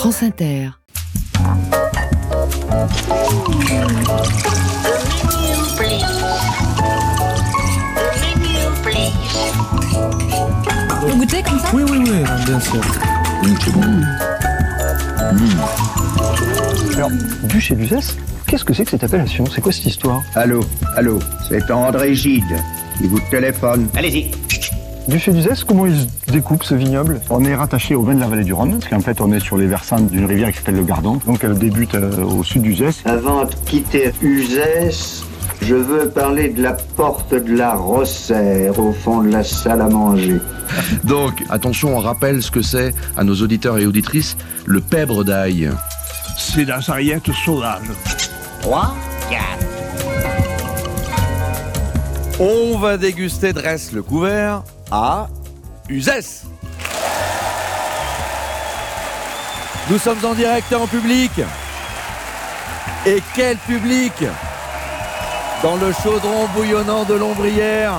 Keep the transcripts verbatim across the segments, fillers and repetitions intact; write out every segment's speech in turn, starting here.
France Inter. Vous goûtez comme ça ? Oui, oui, oui, bien sûr. Mmh, c'est bon. Mmh. Alors, Duche et Duzès, qu'est-ce que c'est que cette appellation ? C'est quoi cette histoire ? Allô, allô, c'est André Gide qui vous téléphone. Allez-y. Duche et Duzès, comment ils se découpent ce vignoble ? On est rattaché au vin de la vallée du Rhône, parce qu'en fait on est sur les versants d'une rivière qui s'appelle le Gardon, donc elle débute euh, au sud d'Uzès. Avant de quitter Uzès, je veux parler de la porte de la Rossère au fond de la salle à manger. Donc, attention, on rappelle ce que c'est à nos auditeurs et auditrices, le pèbre d'ail. C'est la sarriette sauvage. trois, quatre. On va déguster dresse le couvert à Uzès. Nous sommes en direct et en public. Et quel public! Dans le chaudron bouillonnant de Lombrières.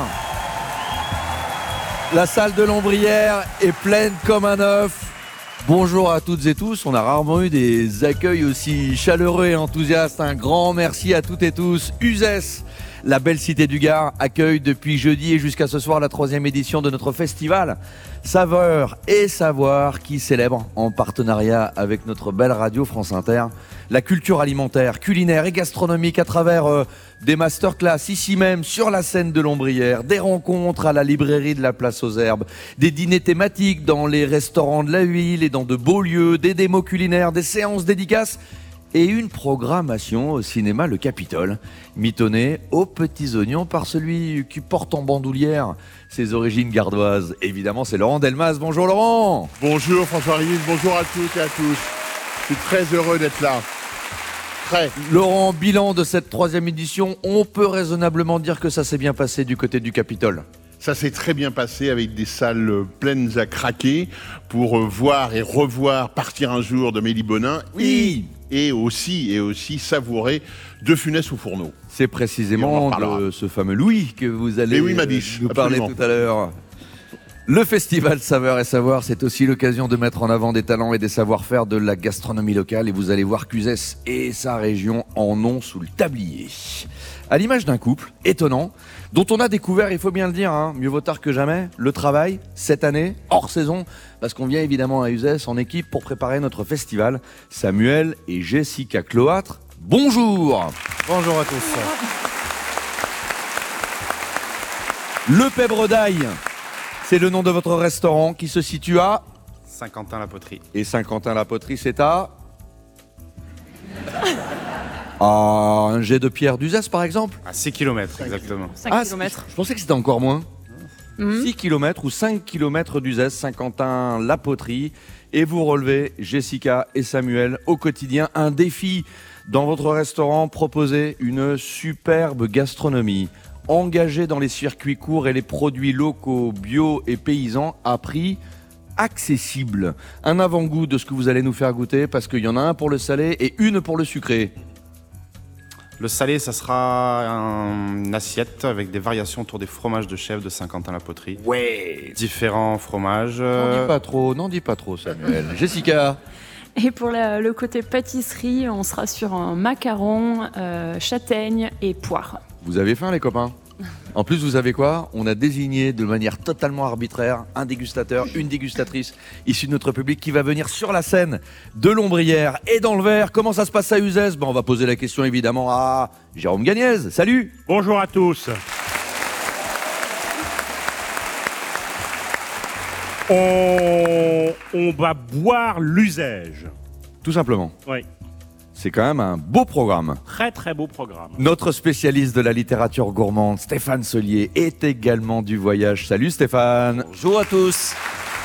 La salle de Lombrières est pleine comme un œuf. Bonjour à toutes et tous, on a rarement eu des accueils aussi chaleureux et enthousiastes. Un grand merci à toutes et tous. Uzès, la belle cité du Gard, accueille depuis jeudi et jusqu'à ce soir la troisième édition de notre festival Saveurs et Savoir qui célèbre en partenariat avec notre belle radio France Inter la culture alimentaire, culinaire et gastronomique à travers euh, des masterclass ici même sur la scène de Lombrières, des rencontres à la librairie de la Place aux Herbes, des dîners thématiques dans les restaurants de la ville et dans de beaux lieux, des démos culinaires, des séances dédicaces et une programmation au cinéma Le Capitole, mitonnée aux petits oignons par celui qui porte en bandoulière ses origines gardoises. Évidemment, c'est Laurent Delmas. Bonjour Laurent. Bonjour François Régis, bonjour à toutes et à tous. Je suis très heureux d'être là. Très. Laurent, bilan de cette troisième édition, on peut raisonnablement dire que ça s'est bien passé du côté du Capitole. Ça s'est très bien passé avec des salles pleines à craquer pour voir et revoir Partir un jour de Mélie Bonin. Oui. Et, et aussi et aussi savourer De Funès au fourneau. C'est précisément de ce fameux Louis que vous allez oui, Madiche, nous parler absolument. tout à l'heure. Le festival Saveurs et Savoir, c'est aussi l'occasion de mettre en avant des talents et des savoir-faire de la gastronomie locale. Et vous allez voir qu'Uzès et sa région en ont sous le tablier. À l'image d'un couple étonnant, dont on a découvert, il faut bien le dire, hein, mieux vaut tard que jamais, le travail cette année, hors saison, parce qu'on vient évidemment à Uzès en équipe pour préparer notre festival. Samuel et Jessica Cloître, bonjour. Bonjour à tous. Le Pèbre d'Ail, c'est le nom de votre restaurant qui se situe à Saint-Quentin-la-Poterie. Et Saint-Quentin-la-Poterie, c'est à à un jet de pierre d'Uzès, par exemple. À six kilomètres, exactement. cinq Ah, kilomètres. je pensais que c'était encore moins. Mmh. six kilomètres ou cinq kilomètres d'Uzès, Saint-Quentin-la-Poterie. Et vous relevez, Jessica et Samuel, au quotidien, un défi dans votre restaurant, proposer une superbe gastronomie, engagée dans les circuits courts et les produits locaux, bio et paysans à prix accessible. Un avant-goût de ce que vous allez nous faire goûter, parce qu'il y en a un pour le salé et une pour le sucré. Le salé, ça sera un- une assiette avec des variations autour des fromages de chèvre de Saint-Quentin-la-Poterie. Ouais. Différents fromages. N'en euh, dis pas trop, n'en dis pas trop, Samuel. Jessica. Et pour la- le côté pâtisserie, on sera sur un macaron, euh, châtaigne et poire. Vous avez faim, les copains? En plus, vous savez quoi? On a désigné de manière totalement arbitraire un dégustateur, une dégustatrice issue de notre public qui va venir sur la scène de Lombrières et dans le Var. Comment ça se passe à Uzès? Ben, on va poser la question évidemment à Jérôme Gagnez. Salut! Bonjour à tous. On, on va boire l'usage. Tout simplement. Oui. C'est quand même un beau programme. Très très beau programme. Notre spécialiste de la littérature gourmande, Stéphane Solier, est également du voyage. Salut Stéphane. Bonjour à tous.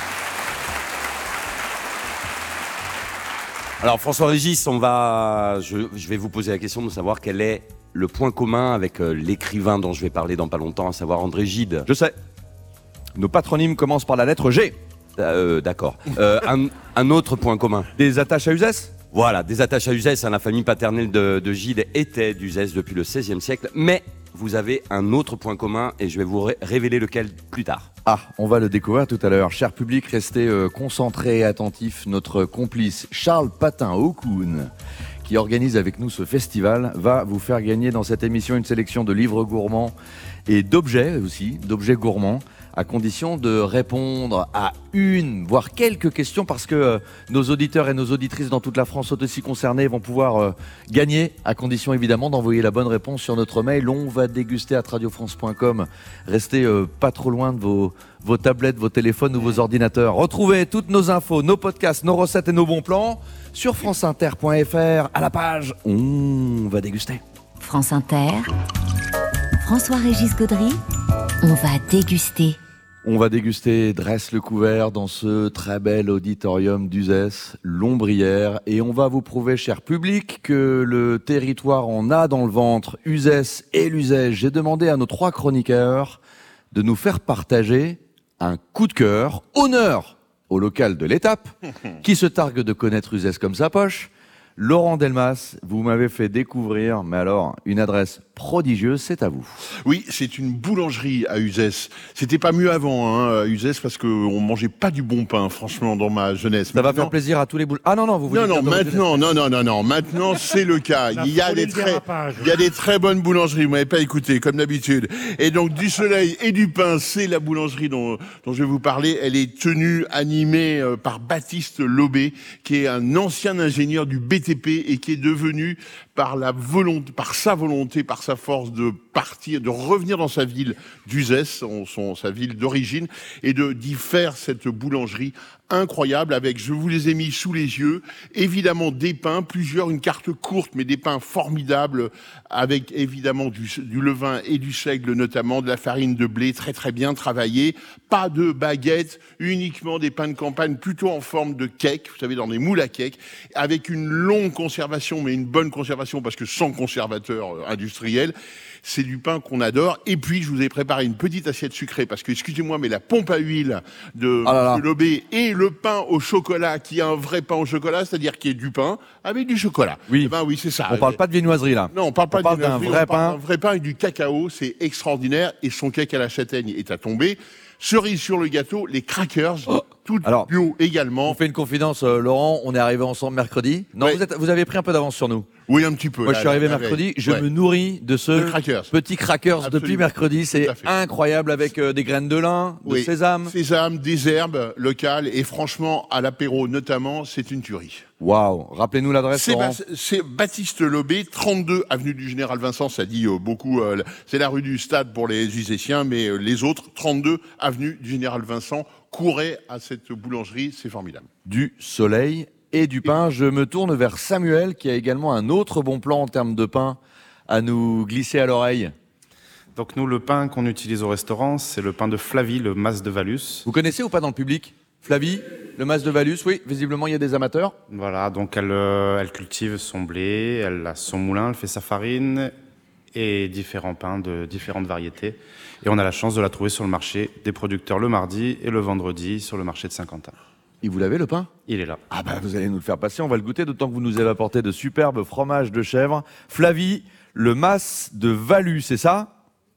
Alors François Régis, on va, je, je vais vous poser la question de savoir quel est le point commun avec euh, l'écrivain dont je vais parler dans pas longtemps, à savoir André Gide. Je sais. Nos patronymes commencent par la lettre G. Euh, D'accord. Euh, un, un autre point commun. Des attaches à Uzès? Voilà, des attaches à Uzès. La famille paternelle de, de Gide était d'Uzès depuis le seizième siècle. Mais vous avez un autre point commun et je vais vous ré- révéler lequel plus tard. Ah, on va le découvrir tout à l'heure. Cher public, restez euh, concentrés et attentifs. Notre complice Charles Patin-Aucoun, qui organise avec nous ce festival, va vous faire gagner dans cette émission une sélection de livres gourmands et d'objets aussi, d'objets gourmands, à condition de répondre à une, voire quelques questions, parce que euh, nos auditeurs et nos auditrices dans toute la France sont aussi concernés, vont pouvoir euh, gagner, à condition évidemment d'envoyer la bonne réponse sur notre mail. On va déguster à radio france point com. Restez euh, pas trop loin de vos, vos tablettes, vos téléphones ou vos ordinateurs. Retrouvez toutes nos infos, nos podcasts, nos recettes et nos bons plans sur franceinter point f r à la page On va déguster. France Inter, François-Régis Gaudry, on va déguster. On va déguster Dresse le couvert dans ce très bel auditorium d'Uzès, Lombrières, et on va vous prouver, cher public, que le territoire en a dans le ventre, Uzès et l'Uzès. J'ai demandé à nos trois chroniqueurs de nous faire partager un coup de cœur, honneur au local de l'étape, qui se targue de connaître Uzès comme sa poche. Laurent Delmas, vous m'avez fait découvrir, mais alors, une adresse prodigieuse, c'est à vous. Oui, c'est une boulangerie à Uzès. C'était pas mieux avant, hein, à Uzès, parce qu'on mangeait pas du bon pain, franchement, dans ma jeunesse. Ça maintenant... va faire plaisir à tous les boules. Ah non, non, vous voulez Non, non, dire maintenant, non, non, non, non, maintenant, c'est le cas. Il y a des très, il y a des très bonnes boulangeries, vous m'avez pas écouté, comme d'habitude. Et donc, du soleil et du pain, c'est la boulangerie dont, dont je vais vous parler. Elle est tenue, animée euh, par Baptiste Lobé, qui est un ancien ingénieur du B T P et qui est devenu, par la volonté, par sa volonté, par sa force de partir, de revenir dans sa ville d'Uzès, son, son, sa ville d'origine, et de, d'y faire cette boulangerie incroyable avec, je vous les ai mis sous les yeux, évidemment des pains, plusieurs, une carte courte, mais des pains formidables, avec évidemment du, du levain et du seigle notamment, de la farine de blé très très bien travaillée, pas de baguettes, uniquement des pains de campagne plutôt en forme de cake, vous savez, dans des moules à cake, avec une longue conservation, mais une bonne conservation parce que sans conservateur euh, industriel. C'est du pain qu'on adore. Et puis, je vous ai préparé une petite assiette sucrée parce que, excusez-moi, mais la pompe à huile de ah là là. Lobé et le pain au chocolat, qui est un vrai pain au chocolat, c'est-à-dire qui est du pain avec du chocolat. Oui. Eh ben oui, c'est ça. On parle pas de viennoiserie là. Non, on parle pas on parle de d'un vrai on parle pain. d'un vrai pain avec du cacao. C'est extraordinaire. Et son cake à la châtaigne est à tomber. Cerise sur le gâteau, les crackers, oh. toutes Alors, bio également. On fait une confidence, euh, Laurent. On est arrivé ensemble mercredi. Non, ouais. vous, êtes, vous avez pris un peu d'avance sur nous. Oui, un petit peu. Moi, là, je suis arrivé là, mercredi. là, Je ouais. me nourris de ce crackers. petit crackers Absolument. depuis mercredi. C'est incroyable avec euh, des graines de lin, de oui. sésame. Sésame, des herbes locales et franchement, à l'apéro notamment, c'est une tuerie. Waouh. Rappelez-nous l'adresse, c'est, Laurent. Ba- c'est Baptiste Lobé, trente-deux avenue du Général Vincent. Ça dit euh, beaucoup. Euh, c'est la rue du Stade pour les Uzéciens, mais euh, les autres, trente-deux avenue du Général Vincent, courez à cette boulangerie. C'est formidable. Du soleil et du pain. Je me tourne vers Samuel, qui a également un autre bon plan en termes de pain à nous glisser à l'oreille. Donc nous, le pain qu'on utilise au restaurant, c'est le pain de Flavie, le Mas de Valus. Vous connaissez ou pas dans le public Flavie, le Mas de Valus, oui, visiblement il y a des amateurs. Voilà, donc elle, euh, elle cultive son blé, elle a son moulin, elle fait sa farine et différents pains de différentes variétés. Et on a la chance de la trouver sur le marché des producteurs le mardi et le vendredi sur le marché de Saint-Quentin. Et vous l'avez le pain ? Il est là. Ah bah vous allez nous le faire passer, on va le goûter, d'autant que vous nous avez apporté de superbes fromages de chèvre. Flavie, le Mas de Valus, c'est ça ?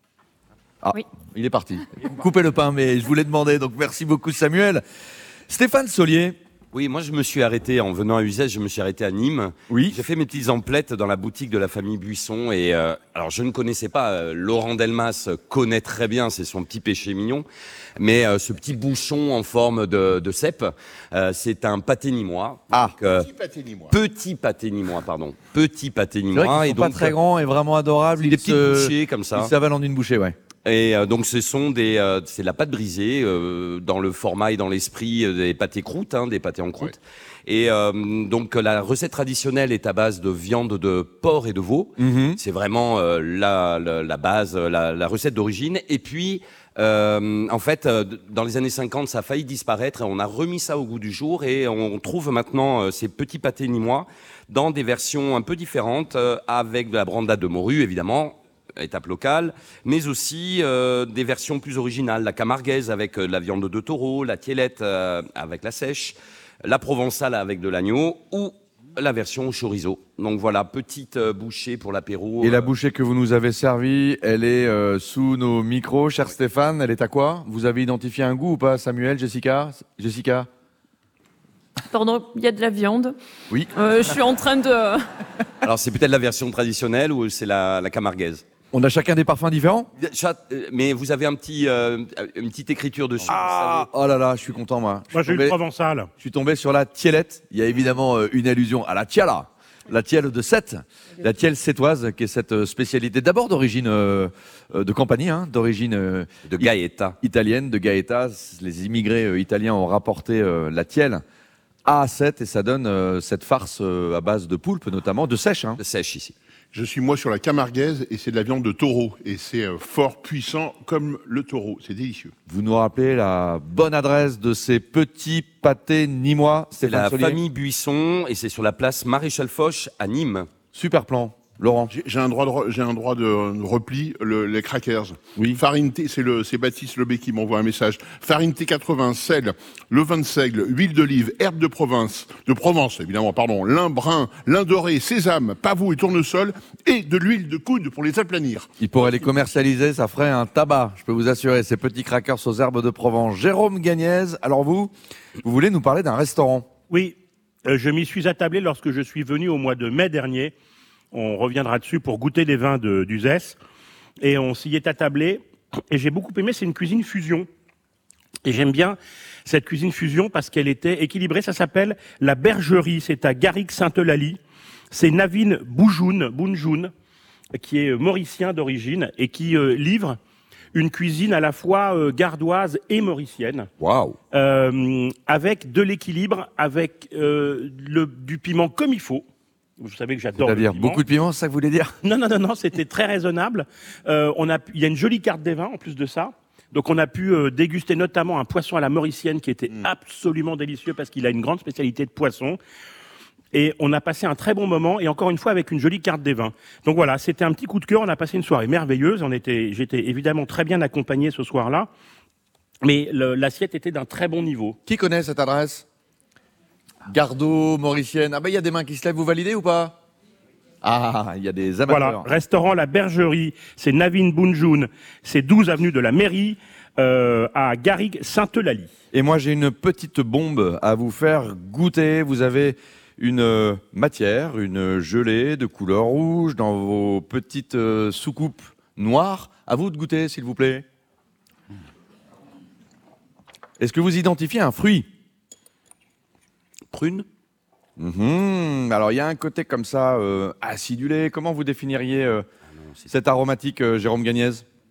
Ah, oui. Il est parti. Coupez le pain, mais je vous l'ai demandé, donc merci beaucoup Samuel. Stéphane Solier. Oui, moi je me suis arrêté, en venant à Uzès, je me suis arrêté à Nîmes. Oui. J'ai fait mes petites emplettes dans la boutique de la famille Buisson. Et euh, alors je ne connaissais pas, euh, Laurent Delmas connaît très bien, c'est son petit péché mignon. Mais euh, ce petit bouchon en forme de, de cèpe, euh, c'est un pâté nîmois. Ah, donc, euh, Petit pâté nîmois. Petit pâté nîmois, pardon. Petit pâté c'est nîmois. vrai qu'ils sont pas donc, très grands et vraiment adorables. des Ils petites se- bouchées comme ça. Ils s'avalent en une bouchée, ouais. Et euh, donc ce sont des, euh, c'est de la pâte brisée euh, dans le format et dans l'esprit euh, des pâtés croûtes, hein, des pâtés en croûte. Ouais. Et euh, donc la recette traditionnelle est à base de viande de porc et de veau. Mm-hmm. C'est vraiment euh, la, la, la base, la, la recette d'origine. Et puis euh, en fait, euh, dans les années cinquante, ça a failli disparaître. Et on a remis ça au goût du jour et on trouve maintenant euh, ces petits pâtés nîmois dans des versions un peu différentes, euh, avec de la brandade de morue évidemment. Étape locale, mais aussi euh, des versions plus originales, la camarguaise avec euh, de la viande de taureau, la tiellette euh, avec la sèche, la provençale avec de l'agneau ou La version chorizo. Donc voilà, petite euh, bouchée pour l'apéro. Et euh, la bouchée que vous nous avez servie, elle est euh, sous nos micros, cher Stéphane. Elle est à quoi? Vous avez identifié un goût ou pas, Samuel, Jessica? Jessica? Pardon, il y a de la viande. Oui. Euh, je suis en train de... Alors c'est peut-être la version traditionnelle ou c'est la, la camarguaise? On a chacun des parfums différents? Chat, euh, Mais vous avez un petit, euh, une petite écriture dessus. Ah, oh là là, je suis content, moi. Moi, j'ai eu le provençal. Je suis tombé sur la tiellette. Il y a évidemment euh, une allusion à la tiella, la tielle de Sète, la tielle sétoise, qui est cette spécialité d'abord d'origine euh, de Campanie, hein, d'origine euh, de Gaeta. italienne, de Gaeta. Les immigrés euh, italiens ont rapporté euh, la tielle à Sète et ça donne euh, cette farce euh, à base de poulpe, notamment de sèche. Hein. De sèche ici. Je suis moi sur la camarguaise et c'est de la viande de taureau. Et c'est euh, fort puissant comme le taureau. C'est délicieux. Vous nous rappelez la bonne adresse de ces petits pâtés nîmois? C'est la famille Buisson et c'est sur la place Maréchal Foch à Nîmes. Super plan. Laurent. J'ai un droit de, re, j'ai un droit de repli, le, les crackers. Oui. Farine T, c'est le, c'est Baptiste Lebé qui m'envoie un message. Farine T quatre-vingts, sel, levain de seigle, huile d'olive, herbe de province, de Provence, évidemment, pardon, lin brun, lin doré, sésame, pavot et tournesol, et de l'huile de coude pour les aplanir. Il pourrait les commercialiser, ça ferait un tabac, je peux vous assurer, ces petits crackers aux herbes de Provence. Jérôme Gagnez, alors vous, vous voulez nous parler d'un restaurant? Oui, euh, je m'y suis attablé lorsque je suis venu au mois de mai dernier. On reviendra dessus pour goûter les vins de, d'Uzès. Et on s'y est attablé. Et j'ai beaucoup aimé, c'est une cuisine fusion. Et j'aime bien cette cuisine fusion parce qu'elle était équilibrée. Ça s'appelle la Bergerie. C'est à Garrigue-Sainte-Eulalie. C'est Navin Boujoun, Bounjoun, qui est mauricien d'origine et qui euh, livre une cuisine à la fois euh, gardoise et mauricienne. Waouh. Euh, avec de l'équilibre, avec euh, le, du piment comme il faut. Vous savez que j'adore le C'est-à-dire piment. beaucoup de piment, c'est ça que vous voulez dire? Non, non, non, non, c'était très raisonnable. Euh, on a, il y a une jolie carte des vins en plus de ça. Donc on a pu euh, déguster notamment un poisson à la mauricienne qui était mmh. absolument délicieux parce qu'il a une grande spécialité de poisson. Et on a passé un très bon moment et encore une fois avec une jolie carte des vins. Donc voilà, c'était un petit coup de cœur. On a passé une soirée merveilleuse. On était, j'étais évidemment très bien accompagné ce soir-là. Mais le, l'assiette était d'un très bon niveau. Qui connaît cette adresse? Gardot, mauricienne. Ah ben il y a des mains qui se lèvent, vous validez ou pas? Ah, il y a des amateurs. Voilà, restaurant La Bergerie, c'est Navin Bounjoun, c'est douze avenue de la Mairie, euh, à Garrigue-Sainte-Eulalie. Et moi j'ai une petite bombe à vous faire goûter. Vous avez une euh, matière, une gelée de couleur rouge dans vos petites euh, soucoupes noires. À vous de goûter, s'il vous plaît. Est-ce que vous identifiez un fruit? Prune. Mmh, alors il y a un côté comme ça, euh, acidulé. Comment vous définiriez euh, ah non, cette aromatique, euh, Jérôme Gagnez?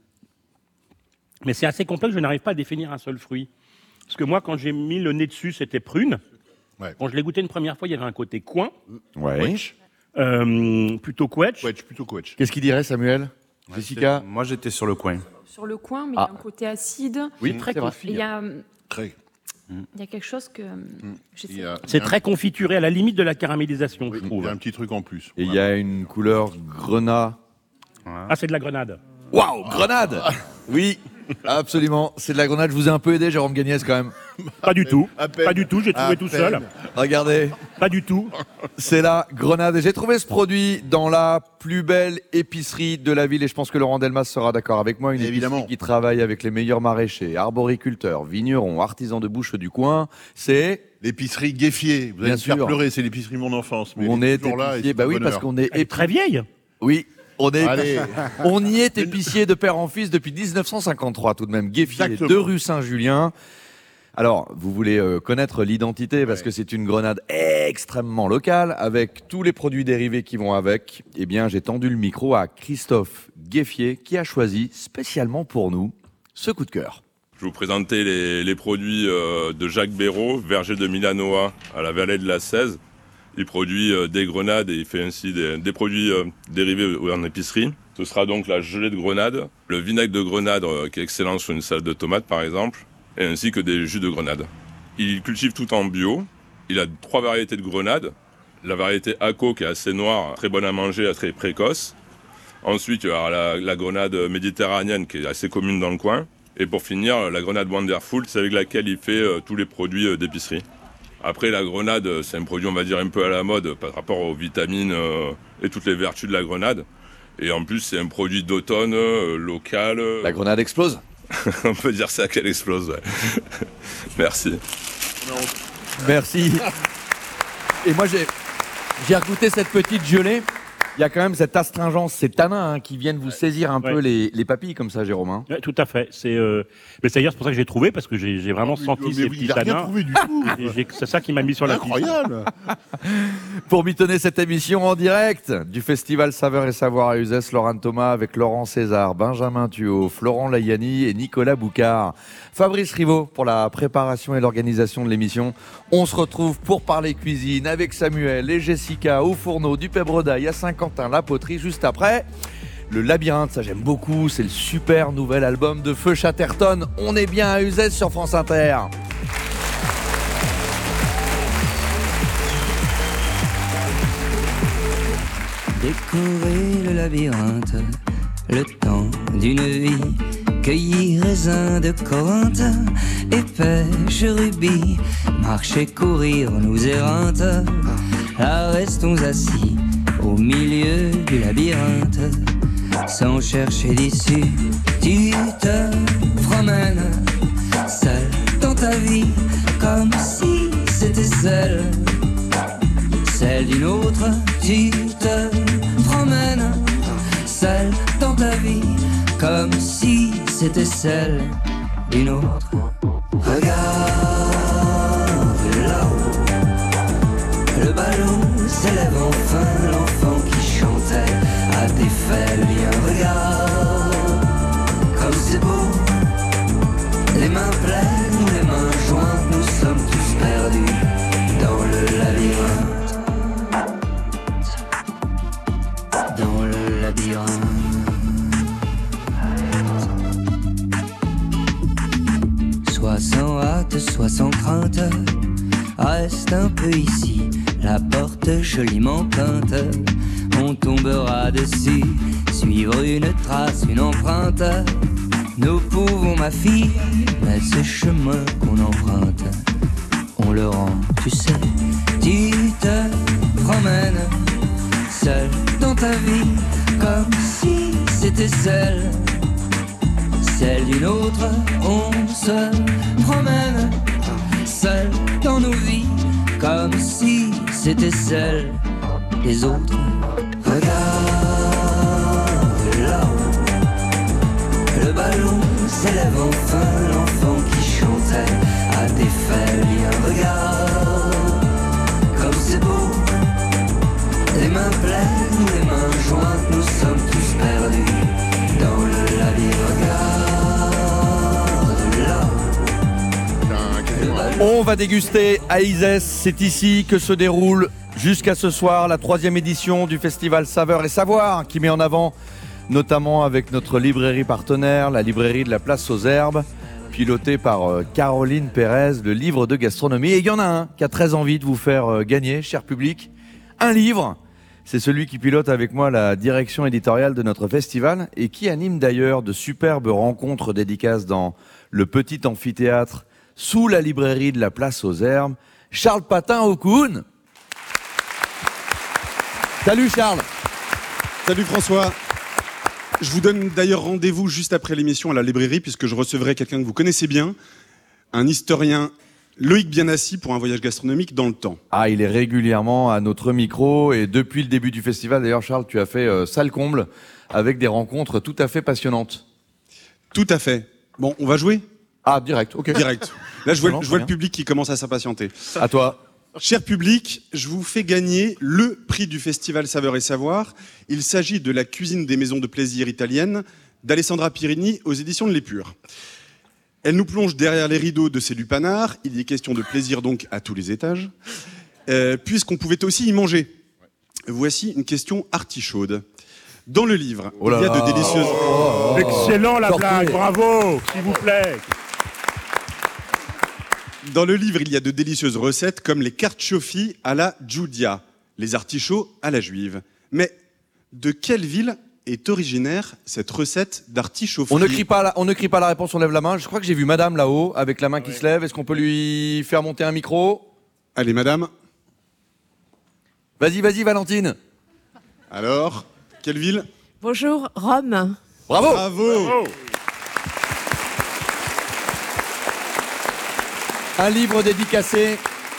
Mais c'est assez complexe, je n'arrive pas à définir un seul fruit. Parce que moi, quand j'ai mis le nez dessus, c'était prune. Ouais. Quand je l'ai goûté une première fois, il y avait un côté coin. Ouais. Euh, plutôt quetch. Quetch, plutôt quetch. Qu'est-ce qu'il dirait, Samuel? Ouais, Jessica? Moi, j'étais sur le coin. Sur le coin, mais Ah. il y a un côté acide. Oui, très c'est vrai. Il y a, Très. il y a quelque chose que... je sais Il y a- C'est il y a très un- configuré, à la limite de la caramélisation, oui, je il trouve. y a un petit truc en plus. Et il y a une couleur grenat. Ah, c'est de la grenade. Waouh, grenade! Oui, absolument. C'est de la grenade. Je vous ai un peu aidé, Jérôme Gagnez, quand même. Pas du tout. à peine. Pas du tout, j'ai trouvé À tout peine. seul. Regardez, Pas du tout. c'est la grenade. Et j'ai trouvé ce produit dans la plus belle épicerie de la ville. Et je pense que Laurent Delmas sera d'accord avec moi. Une épicerie Évidemment. qui travaille avec les meilleurs maraîchers, arboriculteurs, vignerons, artisans de bouche du coin. C'est... L'épicerie Gueffier. Vous allez Bien me faire sûr. pleurer, c'est l'épicerie de mon enfance. Mais on elle est toujours là et épicier. c'est Bah un oui, bonheur. parce qu'on est Elle est très vieille. Oui, on est Allez. on y est épicier de père en fils depuis dix-neuf cent cinquante-trois tout de même. Gueffier, Exactement. deux rue Saint-Julien. Alors, vous voulez euh, connaître l'identité parce Ouais. que c'est une grenade extrêmement locale avec tous les produits dérivés qui vont avec. Eh bien, j'ai tendu le micro à Christophe Gueffier qui a choisi spécialement pour nous ce coup de cœur. Je vais vous présenter les, les produits euh, de Jacques Béraud, verger de Milanois à la vallée de la Cèze. Il produit euh, des grenades et il fait ainsi des, des produits euh, dérivés en épicerie. Ce sera donc la gelée de grenade, le vinaigre de grenade euh, qui est excellent sur une salade de tomates par exemple, et ainsi que des jus de grenade. Il cultive tout en bio. Il a trois variétés de grenades. La variété Aco qui est assez noire, très bonne à manger, très précoce. Ensuite, il y aura la, la grenade méditerranéenne qui est assez commune dans le coin. Et pour finir, la grenade Wonderful, c'est avec laquelle il fait euh, tous les produits euh, d'épicerie. Après, la grenade, c'est un produit, on va dire, un peu à la mode par rapport aux vitamines euh, et toutes les vertus de la grenade. Et en plus, c'est un produit d'automne, euh, local. Euh... La grenade explose. On peut dire ça qu'elle explose, ouais. Merci. Merci. Et moi, j'ai, j'ai goûté cette petite gelée. Il y a quand même cette astringence, ces tanins hein, qui viennent vous saisir un ouais. peu les, les papilles comme ça, Jérôme. Hein. Ouais, tout à fait. C'est, euh... mais c'est d'ailleurs c'est pour ça que j'ai trouvé, parce que j'ai, j'ai vraiment oh, senti mais, ces mais petits tanins. Il n'a rien trouvé du tout. Et j'ai, c'est ça qui m'a mis sur la piste. Incroyable. Pour mitonner cette émission en direct du Festival Saveurs et Savoir à Uzès, Laurent Thomas avec Laurent César, Benjamin Thuot, Florent Layani et Nicolas Boucard. Fabrice Rivaud pour la préparation et l'organisation de l'émission. On se retrouve pour parler cuisine avec Samuel et Jessica au fourneau du Pebredaille à Saint-Quentin, la poterie, juste après. Le Labyrinthe, ça j'aime beaucoup, c'est le super nouvel album de Feu Chatterton. On est bien à Uzès sur France Inter. Découvrir le labyrinthe, le temps d'une vie, cueillir raisins de Corinthe et pêche rubis, marcher, courir, nous errantes, là restons assis au milieu du labyrinthe, sans chercher d'issue. Tu te promènes seul dans ta vie, comme si c'était celle, celle d'une autre. Tu te promènes seul dans ta vie, comme si c'était celle d'une autre. Regarde là-haut, le ballon s'élève enfin, l'enfant qui chantait a défait le lien. Regarde comme c'est beau, les mains pleines ou les mains jointes, nous sommes tous perdus dans le labyrinthe. Dans le labyrinthe. Soit sans hâte, soit sans crainte, reste un peu ici, la porte joliment peinte. On tombera dessus, suivre une trace, une empreinte. Nous pouvons, ma fille, mais ce chemin qu'on emprunte, on le rend, tu sais. Tu te promènes seul dans ta vie, comme si c'était celle, celle d'une autre. On se promène seul dans nos vies, comme si c'était celle des autres. Regarde là-haut, le ballon s'élève enfin, l'enfant qui chantait a défait le lien. Regarde comme c'est beau, les mains pleines ou les mains jointes, nous sommes tous perdus dans le labyrinthe. On va déguster à Uzès, c'est ici que se déroule jusqu'à ce soir la troisième édition du Festival Saveurs et Savoir, qui met en avant, notamment avec notre librairie partenaire, la librairie de la Place aux Herbes, pilotée par euh, Caroline Pérez, le livre de gastronomie. Et il y en a un qui a très envie de vous faire euh, gagner, cher public, un livre. C'est celui qui pilote avec moi la direction éditoriale de notre festival et qui anime d'ailleurs de superbes rencontres dédicaces dans le petit amphithéâtre sous la librairie de la Place aux Herbes, Charles Patin-Aucoun. Salut Charles. Salut François. Je vous donne d'ailleurs rendez-vous juste après l'émission à la librairie, puisque je recevrai quelqu'un que vous connaissez bien, un historien, Loïc Bianassi, pour un voyage gastronomique dans le temps. Ah, il est régulièrement à notre micro, et depuis le début du festival, d'ailleurs Charles, tu as fait euh, salle comble, avec des rencontres tout à fait passionnantes. Tout à fait. Bon, on va jouer ? Ah, direct, ok. Direct. Là, je vois, je vois le public qui commence à s'impatienter. À toi. Cher public, je vous fais gagner le prix du Festival Saveurs et Savoir. Il s'agit de La cuisine des maisons de plaisir italiennes d'Alessandra Pirini aux éditions de l'Épure. Elle nous plonge derrière les rideaux de ces lupanards. Il y est question de plaisir donc à tous les étages, euh, puisqu'on pouvait aussi y manger. Voici une question artichaude. Dans le livre, oh il y a de délicieuses... Oh, oh, excellent la blague, bravo, s'il vous plaît. Dans le livre, il y a de délicieuses recettes comme les carciofi à la Giudia, les artichauts à la juive. Mais de quelle ville est originaire cette recette d'artichaut frit ? On ne crie pas la, on ne crie pas la réponse, on lève la main. Je crois que j'ai vu madame là-haut avec la main qui ouais. se lève. Est-ce qu'on peut lui faire monter un micro ? Allez, madame. Vas-y, vas-y, Valentine. Alors, quelle ville? Bonjour, Rome. Bravo. Bravo. Bravo. Un livre dédicacé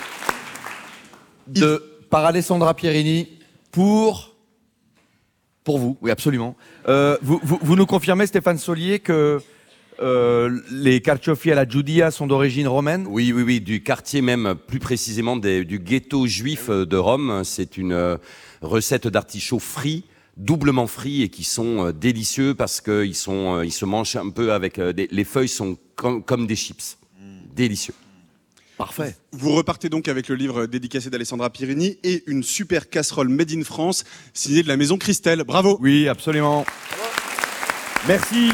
de, par Alessandra Pierini pour, pour vous, oui absolument. Euh, vous, vous, vous nous confirmez, Stéphane Solier, que euh, les carciofi alla Giudia sont d'origine romaine? Oui, oui, oui, du quartier même, plus précisément des, du ghetto juif de Rome. C'est une euh, recette d'artichauts frits, doublement frits et qui sont euh, délicieux parce qu'ils sont, euh, ils se mangent un peu avec euh, des, les feuilles sont com comme des chips, mmh. Délicieux. Parfait. Vous repartez donc avec le livre dédicacé d'Alessandra Pierini et une super casserole made in France signée de la maison Christelle. Bravo. Oui, absolument. Merci.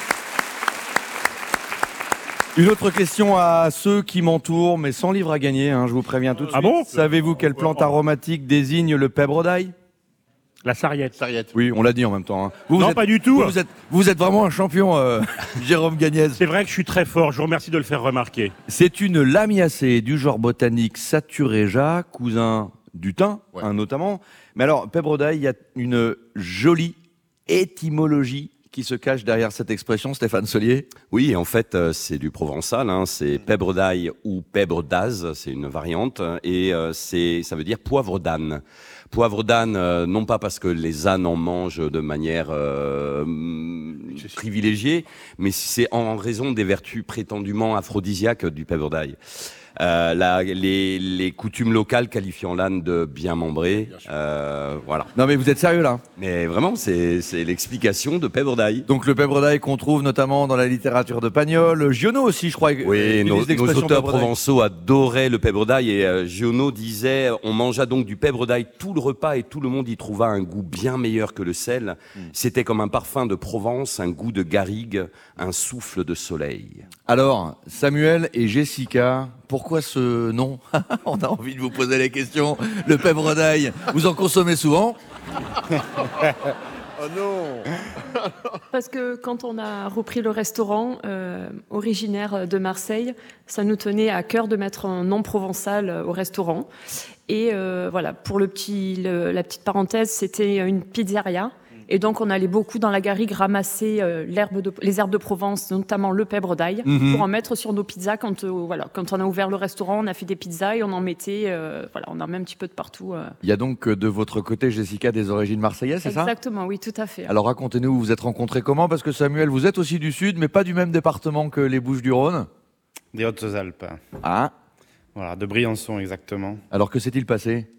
Une autre question à ceux qui m'entourent, mais sans livre à gagner, hein, je vous préviens tout de suite. Ah bon? Savez-vous quelle plante aromatique désigne le pèbre d'ail? La sarriette. Sarriette. Oui, on l'a dit en même temps. Hein. Vous, non, vous êtes, pas du tout. Vous, vous, êtes, vous êtes vraiment un champion, euh, Jérôme Gagnez. C'est vrai que je suis très fort, je vous remercie de le faire remarquer. C'est une lamiacée du genre botanique Satureja, cousin du thym, ouais. hein, notamment. Mais alors, pèbre d'ail, il y a une jolie étymologie qui se cache derrière cette expression, Stéphane Solier. Oui, en fait, euh, c'est du provençal, hein, c'est pèbre d'ail ou pèbre d'az, c'est une variante, et euh, c'est, ça veut dire poivre d'âne. Poivre d'âne, euh, non pas parce que les ânes en mangent de manière euh, privilégiée, mais c'est en raison des vertus prétendument aphrodisiaques du pèbre d'ail. Euh, la, les, les coutumes locales qualifiant l'âne de bien membré, euh, voilà. Non mais vous êtes sérieux là? Mais vraiment, c'est l'explication de pèbre d'ail. Donc le pèbre d'ail qu'on trouve notamment dans la littérature de Pagnol, Giono aussi, je crois. Oui, nos, nos auteurs provençaux adoraient le pèbre d'ail et euh, Giono disait on mangea donc du pèbre d'ail tout le repas et tout le monde y trouva un goût bien meilleur que le sel. Mm. C'était comme un parfum de Provence, un goût de garrigue, un souffle de soleil. Alors, Samuel et Jessica, pourquoi ce nom? On a envie de vous poser la question. Le pèbre d'ail, vous en consommez souvent? Oh non. Parce que quand on a repris le restaurant, euh, originaire de Marseille, ça nous tenait à cœur de mettre un nom provençal au restaurant. Et euh, voilà, pour le petit, le, la petite parenthèse, c'était une pizzeria. Et donc, on allait beaucoup dans la garrigue ramasser euh, l'herbe de, les herbes de Provence, notamment le pèbre d'ail, mm-hmm. pour en mettre sur nos pizzas. Quand, euh, voilà, quand on a ouvert le restaurant, on a fait des pizzas et on en mettait, euh, voilà, on en met un petit peu de partout. Euh. Il y a donc de votre côté, Jessica, des origines marseillaises, c'est ça? Exactement, oui, tout à fait. Alors, racontez-nous, vous vous êtes rencontrés comment? Parce que Samuel, vous êtes aussi du Sud, mais pas du même département que les Bouches-du-Rhône. Des Hautes-Alpes. Ah. Voilà, de Briançon, exactement. Alors, que s'est-il passé?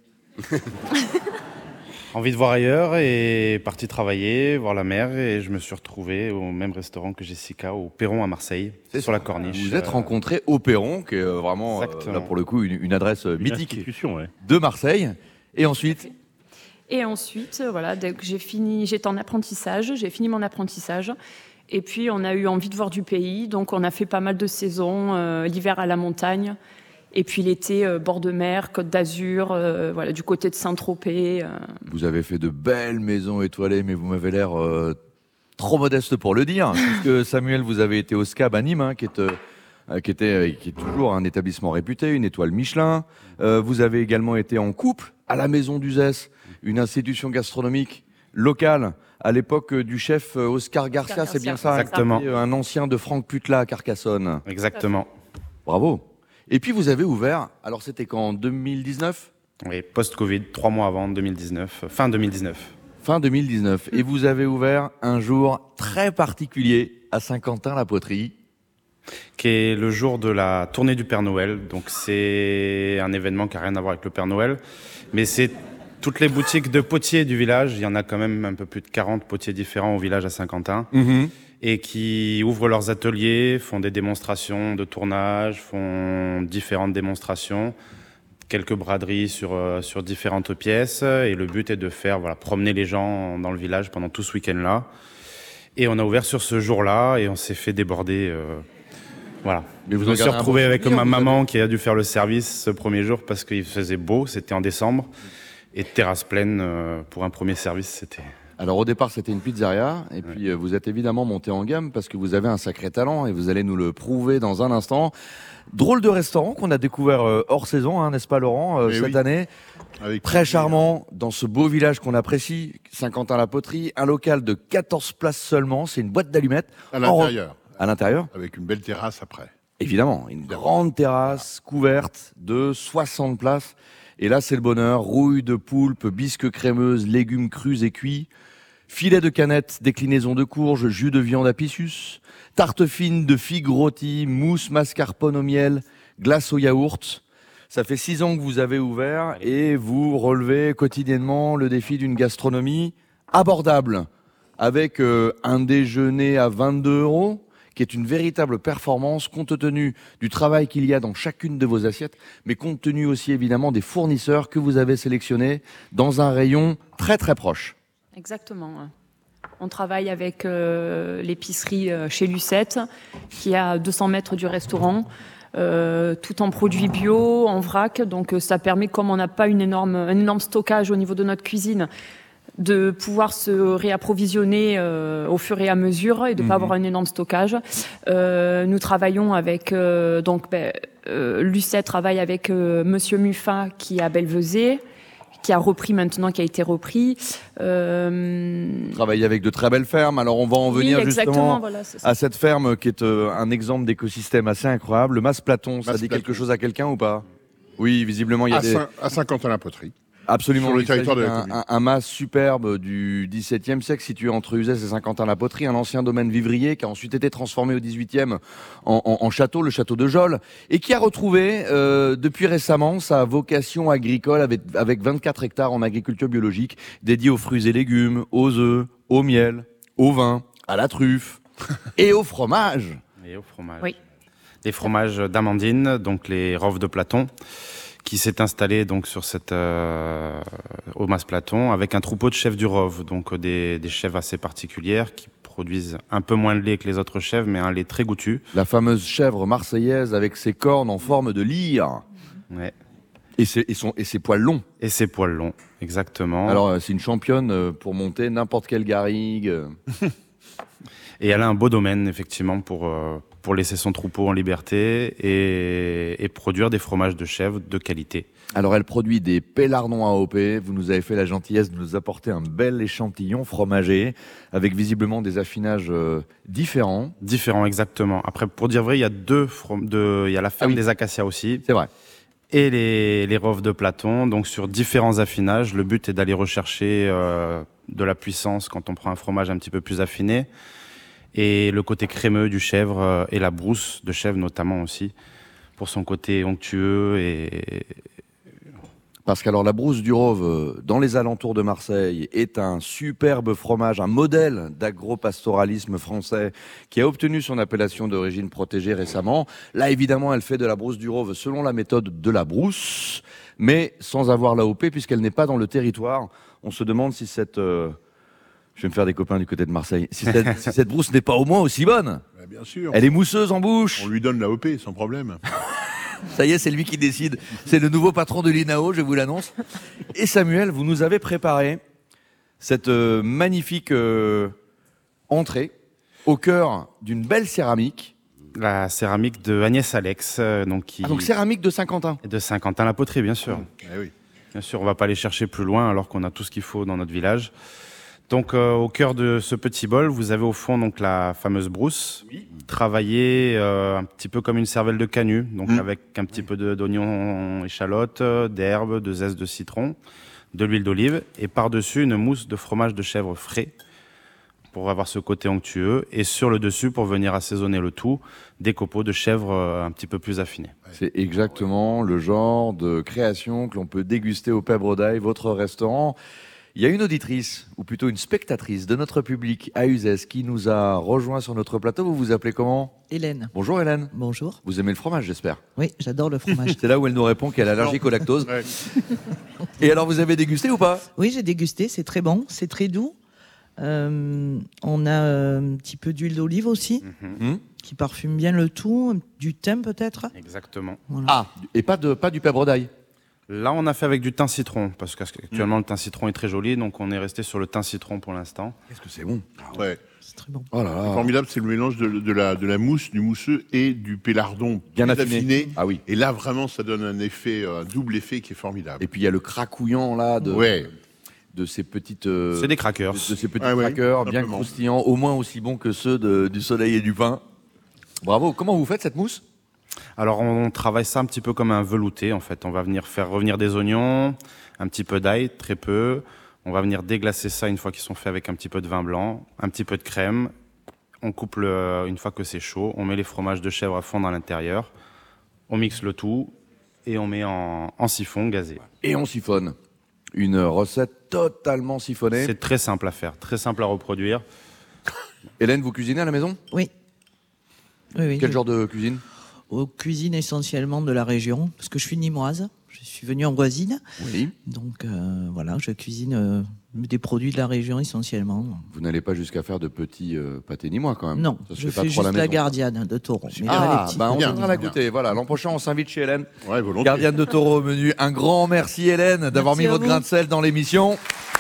Envie de voir ailleurs et parti travailler, voir la mer et je me suis retrouvé au même restaurant que Jessica, au Perron à Marseille, sur ça. La Corniche. Vous êtes euh... rencontrés au Perron, qui est vraiment, euh, là pour le coup, une, une adresse une mythique ouais. de Marseille. Et ensuite Et ensuite, voilà, dès que j'ai fini, j'étais en apprentissage, j'ai fini mon apprentissage. Et puis, on a eu envie de voir du pays, donc on a fait pas mal de saisons, euh, l'hiver à la montagne. Et puis l'été, euh, bord de mer, Côte d'Azur, euh, voilà, du côté de Saint-Tropez. Euh. Vous avez fait de belles maisons étoilées, mais vous m'avez l'air euh, trop modeste pour le dire. Puisque Samuel, vous avez été au SCAB à Nîmes, hein, qui, est, euh, qui, était, qui est toujours un établissement réputé, une étoile Michelin. Euh, vous avez également été en couple à la Maison d'Uzès, une institution gastronomique locale à l'époque du chef Oscar Garcia, Garcia c'est bien ça? Exactement. Un ancien de Franck Putla à Carcassonne. Exactement. Bravo. Et puis vous avez ouvert, alors c'était quand, en deux mille dix-neuf? Oui, post-Covid, trois mois avant, deux mille dix-neuf, fin deux mille dix-neuf. Fin deux mille dix-neuf. Et vous avez ouvert un jour très particulier à Saint-Quentin-la-Poterie. Qui est le jour de la tournée du Père Noël. Donc c'est un événement qui n'a rien à voir avec le Père Noël. Mais c'est toutes les boutiques de potiers du village. Il y en a quand même un peu plus de quarante potiers différents au village à Saint-Quentin. Mmh. Et qui ouvrent leurs ateliers, font des démonstrations de tournage, font différentes démonstrations, quelques braderies sur, euh, sur différentes pièces. Et le but est de faire voilà, promener les gens dans le village pendant tout ce week-end-là. Et on a ouvert sur ce jour-là et on s'est fait déborder. Euh, voilà. Mais vous je me suis retrouvé avec ma maman avez... qui a dû faire le service ce premier jour parce qu'il faisait beau, c'était en décembre. Et terrasse pleine euh, pour un premier service, c'était... Alors au départ c'était une pizzeria et puis ouais. euh, vous êtes évidemment monté en gamme parce que vous avez un sacré talent et vous allez nous le prouver dans un instant. Drôle de restaurant qu'on a découvert euh, hors saison, hein, n'est-ce pas Laurent, euh, cette oui. année. Avec Très charmant, dans ce beau village qu'on apprécie, Saint-Quentin-la-Poterie, un local de quatorze places seulement, c'est une boîte d'allumettes. À l'intérieur. À l'intérieur. Avec une belle terrasse après. Évidemment, une grande terrasse couverte de soixante places. Et là, c'est le bonheur. Rouille de poulpe, bisque crémeuse, légumes crus et cuits, filet de canette, déclinaison de courge, jus de viande à pissus, tarte fine de figues rôties, mousse mascarpone au miel, glace au yaourt. Ça fait six ans que vous avez ouvert et vous relevez quotidiennement le défi d'une gastronomie abordable avec euh, un déjeuner à vingt-deux euros. Qui est une véritable performance compte tenu du travail qu'il y a dans chacune de vos assiettes, mais compte tenu aussi évidemment des fournisseurs que vous avez sélectionnés dans un rayon très très proche. Exactement. On travaille avec euh, l'épicerie euh, chez Lucette, qui est à deux cents mètres du restaurant, euh, tout en produits bio, en vrac. Donc ça permet, comme on n'a pas une énorme, un énorme stockage au niveau de notre cuisine, de pouvoir se réapprovisionner euh, au fur et à mesure et de ne mmh. pas avoir un énorme stockage. Euh, nous travaillons avec... Euh, donc, ben, euh, Lucette travaille avec euh, Monsieur Muffat qui est à Belvezé, qui a repris maintenant, qui a été repris. Euh... Travailler avec de très belles fermes. Alors on va en venir oui, justement voilà, à cette ferme qui est euh, un exemple d'écosystème assez incroyable. Le Mas Platon, Mas ça dit Platon. quelque chose à quelqu'un ou pas? Oui, visiblement il y a à des... Saint- à Saint-Quentin-la-Poterie. Absolument, sur le territoire de la un, commune. un, un mas superbe du dix-septième siècle situé entre Uzès et Saint-Quentin-la-Poterie, un ancien domaine vivrier qui a ensuite été transformé au dix-huitième en, en, en château, le château de Jolle, et qui a retrouvé euh, depuis récemment sa vocation agricole avec, avec vingt-quatre hectares en agriculture biologique dédiés aux fruits et légumes, aux œufs, au miel, au vin, à la truffe et au fromage. Et au fromage. Oui. Les fromages d'Amandine, donc les roves de Platon, qui s'est installé donc sur cette euh, au Mas Platon avec un troupeau de chèvres du Rove, donc des, des chèvres assez particulières qui produisent un peu moins de lait que les autres chèvres, mais un lait très goûtu. La fameuse chèvre marseillaise avec ses cornes en forme de lyre. Ouais. Et ses, et, son, et ses poils longs. Et ses poils longs, exactement. Alors euh, c'est une championne euh, pour monter n'importe quelle garrigue. Et elle a un beau domaine effectivement pour euh, pour laisser son troupeau en liberté et, et produire des fromages de chèvre de qualité. Alors elle produit des pélardons A O P, vous nous avez fait la gentillesse de nous apporter un bel échantillon fromager avec visiblement des affinages euh, différents. Différents, exactement. Après, pour dire vrai, il y a deux, from- de, il y a la ferme ah oui. des Acacias aussi. C'est vrai. Et les, les roves de Platon, donc sur différents affinages. Le but est d'aller rechercher euh, de la puissance quand on prend un fromage un petit peu plus affiné. Et le côté crémeux du chèvre euh, et la brousse de chèvre notamment aussi, pour son côté onctueux et... Parce qu'alors la brousse du Rove, dans les alentours de Marseille, est un superbe fromage, un modèle d'agropastoralisme français qui a obtenu son appellation d'origine protégée récemment. Là, évidemment, elle fait de la brousse du Rove selon la méthode de la brousse, mais sans avoir l'A O P puisqu'elle n'est pas dans le territoire. On se demande si cette... Euh, je vais me faire des copains du côté de Marseille. Si cette, si cette brousse n'est pas au moins aussi bonne. Bah, bien sûr. Elle est mousseuse en bouche. On lui donne l'A O P sans problème. Ça y est, c'est lui qui décide. C'est le nouveau patron de l'I N A O, je vous l'annonce. Et Samuel, vous nous avez préparé cette euh, magnifique euh, entrée au cœur d'une belle céramique. La céramique de Agnès Alex. Euh, donc, qui... ah, donc céramique de Saint-Quentin. De Saint-Quentin-la-Poterie, bien sûr. Mmh. Eh oui. Bien sûr, on ne va pas aller chercher plus loin alors qu'on a tout ce qu'il faut dans notre village. Donc, euh, au cœur de ce petit bol, vous avez au fond donc la fameuse brousse, oui. travaillée euh, un petit peu comme une cervelle de canut, donc mmh. avec un petit peu de, d'oignon, échalote, d'herbes, de zeste de citron, de l'huile d'olive, et par-dessus une mousse de fromage de chèvre frais pour avoir ce côté onctueux, et sur le dessus, pour venir assaisonner le tout, des copeaux de chèvre euh, un petit peu plus affinés. C'est exactement le genre de création que l'on peut déguster au Pèbre d'Aille, votre restaurant. Il y a une auditrice, ou plutôt une spectatrice de notre public à Uzès qui nous a rejoint sur notre plateau. Vous vous appelez comment ? Hélène. Bonjour Hélène. Bonjour. Vous aimez le fromage, j'espère ? Oui, j'adore le fromage. C'est là où elle nous répond qu'elle est allergique au lactose. Ouais. Et alors, vous avez dégusté ou pas ? Oui, j'ai dégusté, c'est très bon, c'est très doux. Euh, on a un petit peu d'huile d'olive aussi, mm-hmm. qui parfume bien le tout, du thym peut-être. Exactement. Voilà. Ah, et pas, de, pas du Pèbre d'Aille ? Là, on a fait avec du thym citron, parce qu'actuellement, mmh. le thym citron est très joli, donc on est resté sur le thym citron pour l'instant. Qu'est-ce que c'est bon. Ouais. C'est très bon. Oh là là. C'est formidable, c'est le mélange de, de, la, de la mousse, du mousseux et du pélardon bien affiné. affiné. Ah oui. Et là, vraiment, ça donne un effet, un double effet qui est formidable. Et puis, il y a le cracouillant, là, de... Ouais. de ces petites... Euh, c'est des crackers. De, de ces petits ah, crackers oui, bien croustillants, au moins aussi bons que ceux de, du soleil et du pain. Bravo. Comment vous faites cette mousse ? Alors, on travaille ça un petit peu comme un velouté, en fait. On va venir faire revenir des oignons, un petit peu d'ail, très peu. On va venir déglacer ça une fois qu'ils sont faits avec un petit peu de vin blanc, un petit peu de crème. On coupe le, une fois que c'est chaud, on met les fromages de chèvre à fondre à l'intérieur. On mixe le tout et on met en, en siphon gazé. Et on siphonne. Une recette totalement siphonnée. C'est très simple à faire, très simple à reproduire. Hélène, vous cuisinez à la maison ? Oui. oui, oui Quel je... genre de cuisine ? Aux cuisines essentiellement de la région, parce que je suis nimoise. Je suis venue en voisine. Oui. Donc euh, voilà, je cuisine euh, des produits de la région essentiellement. Vous n'allez pas jusqu'à faire de petits euh, pâtés nimois quand même. Non, ça se je fait pas fais trop juste à la, la maison. gardienne de taureau. Ah, bah on viendra la goûter. Voilà, l'an prochain on s'invite chez Hélène. Ouais, volontiers. Gardienne de taureau au menu. Un grand merci Hélène d'avoir mis votre grain de sel dans l'émission.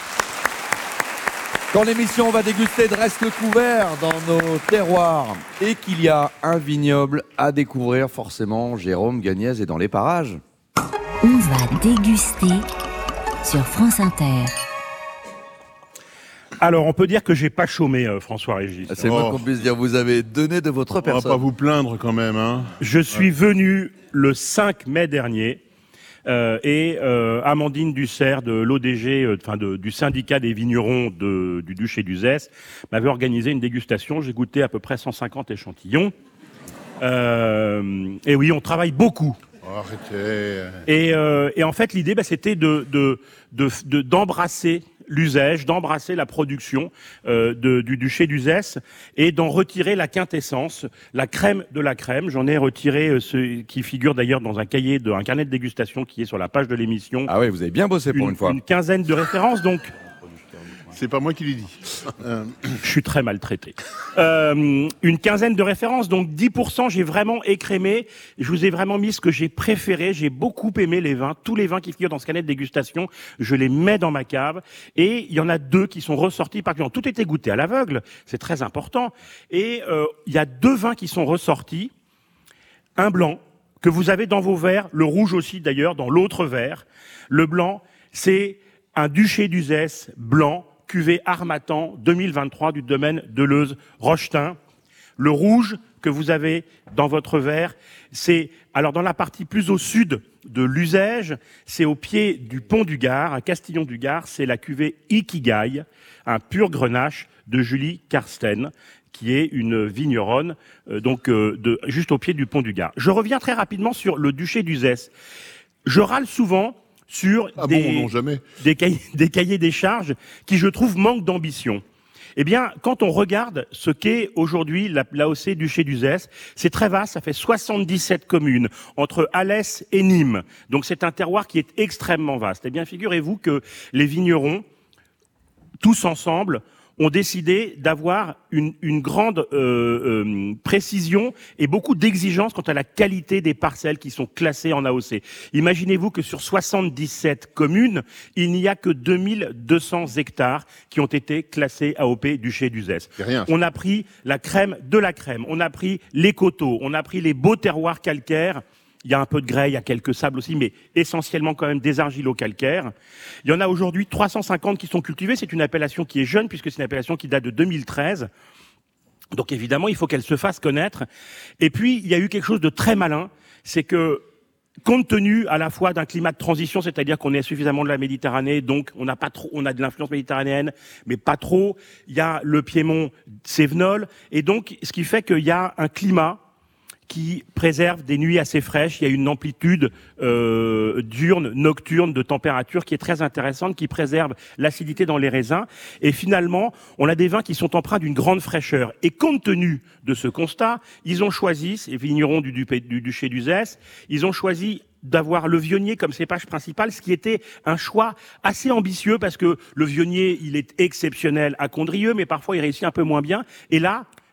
Dans l'émission, on va déguster de restes couverts dans nos terroirs et qu'il y a un vignoble à découvrir forcément. Jérôme Gagnez est dans les parages. On va déguster sur France Inter. Alors, on peut dire que j'ai pas chômé, euh, François Régis. C'est oh. moins qu'on puisse dire. Vous avez donné de votre personne. On va pas vous plaindre quand même, hein. Je suis ouais. venu le cinq mai dernier. Euh, et euh, Amandine Dussert de l'O D G, enfin euh, du syndicat des vignerons de, du Duché d'Uzès, m'avait organisé une dégustation. J'ai goûté à peu près cent cinquante échantillons. Euh, et oui, on travaille beaucoup. Oh, arrêtez. Et, euh, et en fait, l'idée, bah, c'était de, de, de, de, d'embrasser l'usage, d'embrasser la production euh, de, du Duché d'Uzès et d'en retirer la quintessence, la crème de la crème. J'en ai retiré euh, ce qui figure d'ailleurs dans un cahier, de, un carnet de dégustation qui est sur la page de l'émission. Ah oui, vous avez bien bossé pour une, une fois. Une quinzaine de références, donc. C'est pas moi qui l'ai dit. Euh... Je suis très maltraité. Euh, une quinzaine de références, donc dix pour cent, j'ai vraiment écrémé. Je vous ai vraiment mis ce que j'ai préféré. J'ai beaucoup aimé les vins. Tous les vins qui figurent dans ce carnet de dégustation, je les mets dans ma cave. Et il y en a deux qui sont ressortis particulièrement. Tout était goûté à l'aveugle, c'est très important. Et euh, il y a deux vins qui sont ressortis. Un blanc, que vous avez dans vos verres, le rouge aussi d'ailleurs, dans l'autre verre. Le blanc, c'est un Duché d'Uzès blanc, cuvée Harmattan deux mille vingt-trois du domaine Deleuze-Rochetin. Le rouge que vous avez dans votre verre, c'est, alors dans la partie plus au sud de l'Uzège, c'est au pied du pont du Gard, à Castillon-du-Gard, c'est la cuvée Ikigai, un pur grenache de Julie Karsten, qui est une vigneronne, euh, donc euh, de, juste au pied du pont du Gard. Je reviens très rapidement sur le Duché d'Uzès. Je râle souvent sur ah des, bon, non, jamais. Des, cahiers, des cahiers des charges qui, je trouve, manquent d'ambition. Eh bien, quand on regarde ce qu'est aujourd'hui l'A O C Duché d'Uzès, c'est très vaste, ça fait soixante-dix-sept communes, entre Alès et Nîmes. Donc c'est un terroir qui est extrêmement vaste. Eh bien, figurez-vous que les vignerons, tous ensemble, ont décidé d'avoir une, une grande euh, euh, précision et beaucoup d'exigences quant à la qualité des parcelles qui sont classées en A O C. Imaginez-vous que sur soixante-dix-sept communes, il n'y a que deux mille deux cents hectares qui ont été classés A O P Duché d'Uzès. On a pris la crème de la crème, on a pris les coteaux, on a pris les beaux terroirs calcaires. Il y a un peu de grès, il y a quelques sables aussi, mais essentiellement quand même des argilo-calcaires. Il y en a aujourd'hui trois cent cinquante qui sont cultivés. C'est une appellation qui est jeune puisque c'est une appellation qui date de deux mille treize. Donc évidemment, il faut qu'elle se fasse connaître. Et puis, il y a eu quelque chose de très malin, c'est que compte tenu à la fois d'un climat de transition, c'est-à-dire qu'on est suffisamment de la Méditerranée, donc on n'a pas trop, on a de l'influence méditerranéenne, mais pas trop. Il y a le Piémont Cévenol, et donc ce qui fait qu'il y a un climat qui préserve des nuits assez fraîches. Il y a une amplitude euh, diurne, nocturne de température qui est très intéressante, qui préserve l'acidité dans les raisins. Et finalement, on a des vins qui sont empreints d'une grande fraîcheur. Et compte tenu de ce constat, ils ont choisi, ces vignerons du, du, du Duché d'Uzès, ils ont choisi d'avoir le Viognier comme cépage principal, ce qui était un choix assez ambitieux parce que le Viognier, il est exceptionnel à Condrieu, mais parfois il réussit un peu moins bien. Et là,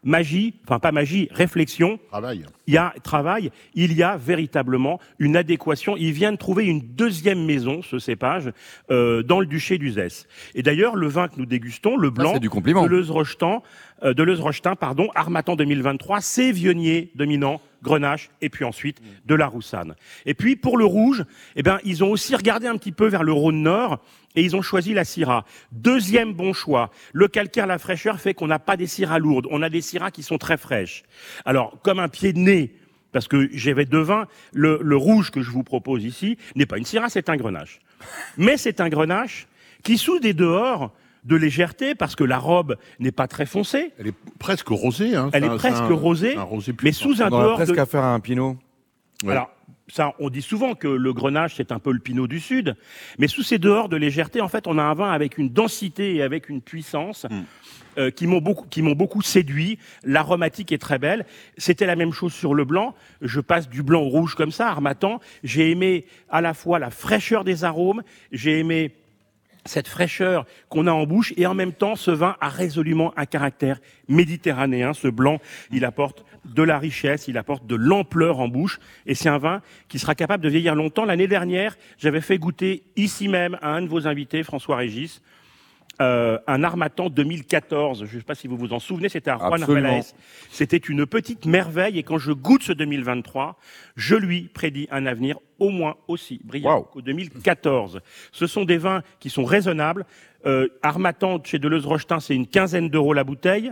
magie, enfin pas magie, réflexion. Travail. Il y a travail, il y a véritablement une adéquation. Il vient de trouver une deuxième maison, ce cépage, euh, dans le duché d'Uzès. Et d'ailleurs, le vin que nous dégustons, le blanc, c'est du compliment. de Leuze-Rochetin, euh, de Leuze-Rochetin, pardon, Harmattan deux mille vingt-trois, c'est Viognier dominant, Grenache, et puis ensuite de la Roussanne. Et puis pour le rouge, eh ben ils ont aussi regardé un petit peu vers le Rhône Nord et ils ont choisi la Syrah. Deuxième bon choix. Le calcaire, la fraîcheur fait qu'on n'a pas des Syrahs lourdes, on a des Syrahs qui sont très fraîches. Alors comme un pied de nez, parce que j'avais deux vins, le, le rouge que je vous propose ici n'est pas une Syrah, c'est un Grenache. Mais c'est un Grenache qui sous des dehors de légèreté, parce que la robe n'est pas très foncée. Elle est presque rosée. Hein. Elle C'est est un- presque c'est un- rosée, un rosé mais puissant. sous un On aurait dehors presque de... à faire un pinot. Ouais. Alors, ça, on dit souvent que le Grenache, c'est un peu le Pinot du Sud, mais sous ces dehors de légèreté, en fait, on a un vin avec une densité et avec une puissance Mm. euh, qui m'ont beaucoup, qui m'ont beaucoup séduit. L'aromatique est très belle. C'était la même chose sur le blanc. Je passe du blanc au rouge comme ça, Harmattan. J'ai aimé à la fois la fraîcheur des arômes, j'ai aimé cette fraîcheur qu'on a en bouche, et en même temps, ce vin a résolument un caractère méditerranéen. Ce blanc, il apporte de la richesse, il apporte de l'ampleur en bouche, et c'est un vin qui sera capable de vieillir longtemps. L'année dernière, j'avais fait goûter ici même à un de vos invités, François Régis, euh, un Harmattan deux mille quatorze. Je ne sais pas si vous vous en souvenez, c'était à Juan Absolument. Arrelaes. C'était une petite merveille, et quand je goûte ce deux mille vingt-trois, je lui prédis un avenir au moins aussi brillant Wow. qu'au deux mille quatorze. Ce sont des vins qui sont raisonnables. Euh, Harmattan chez Deleuze-Rochetin, c'est une quinzaine d'euros la bouteille.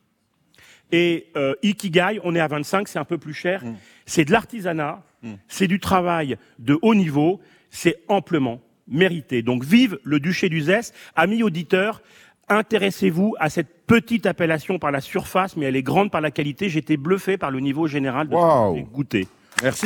Et euh, Ikigai, on est à vingt-cinq, c'est un peu plus cher. Mm. C'est de l'artisanat, Mm. c'est du travail de haut niveau, c'est amplement mérité. Donc vive le duché d'Uzès. Amis auditeurs, intéressez-vous à cette petite appellation par la surface, mais elle est grande par la qualité. J'étais bluffé par le niveau général de ce Wow. que j'ai goûté. Merci.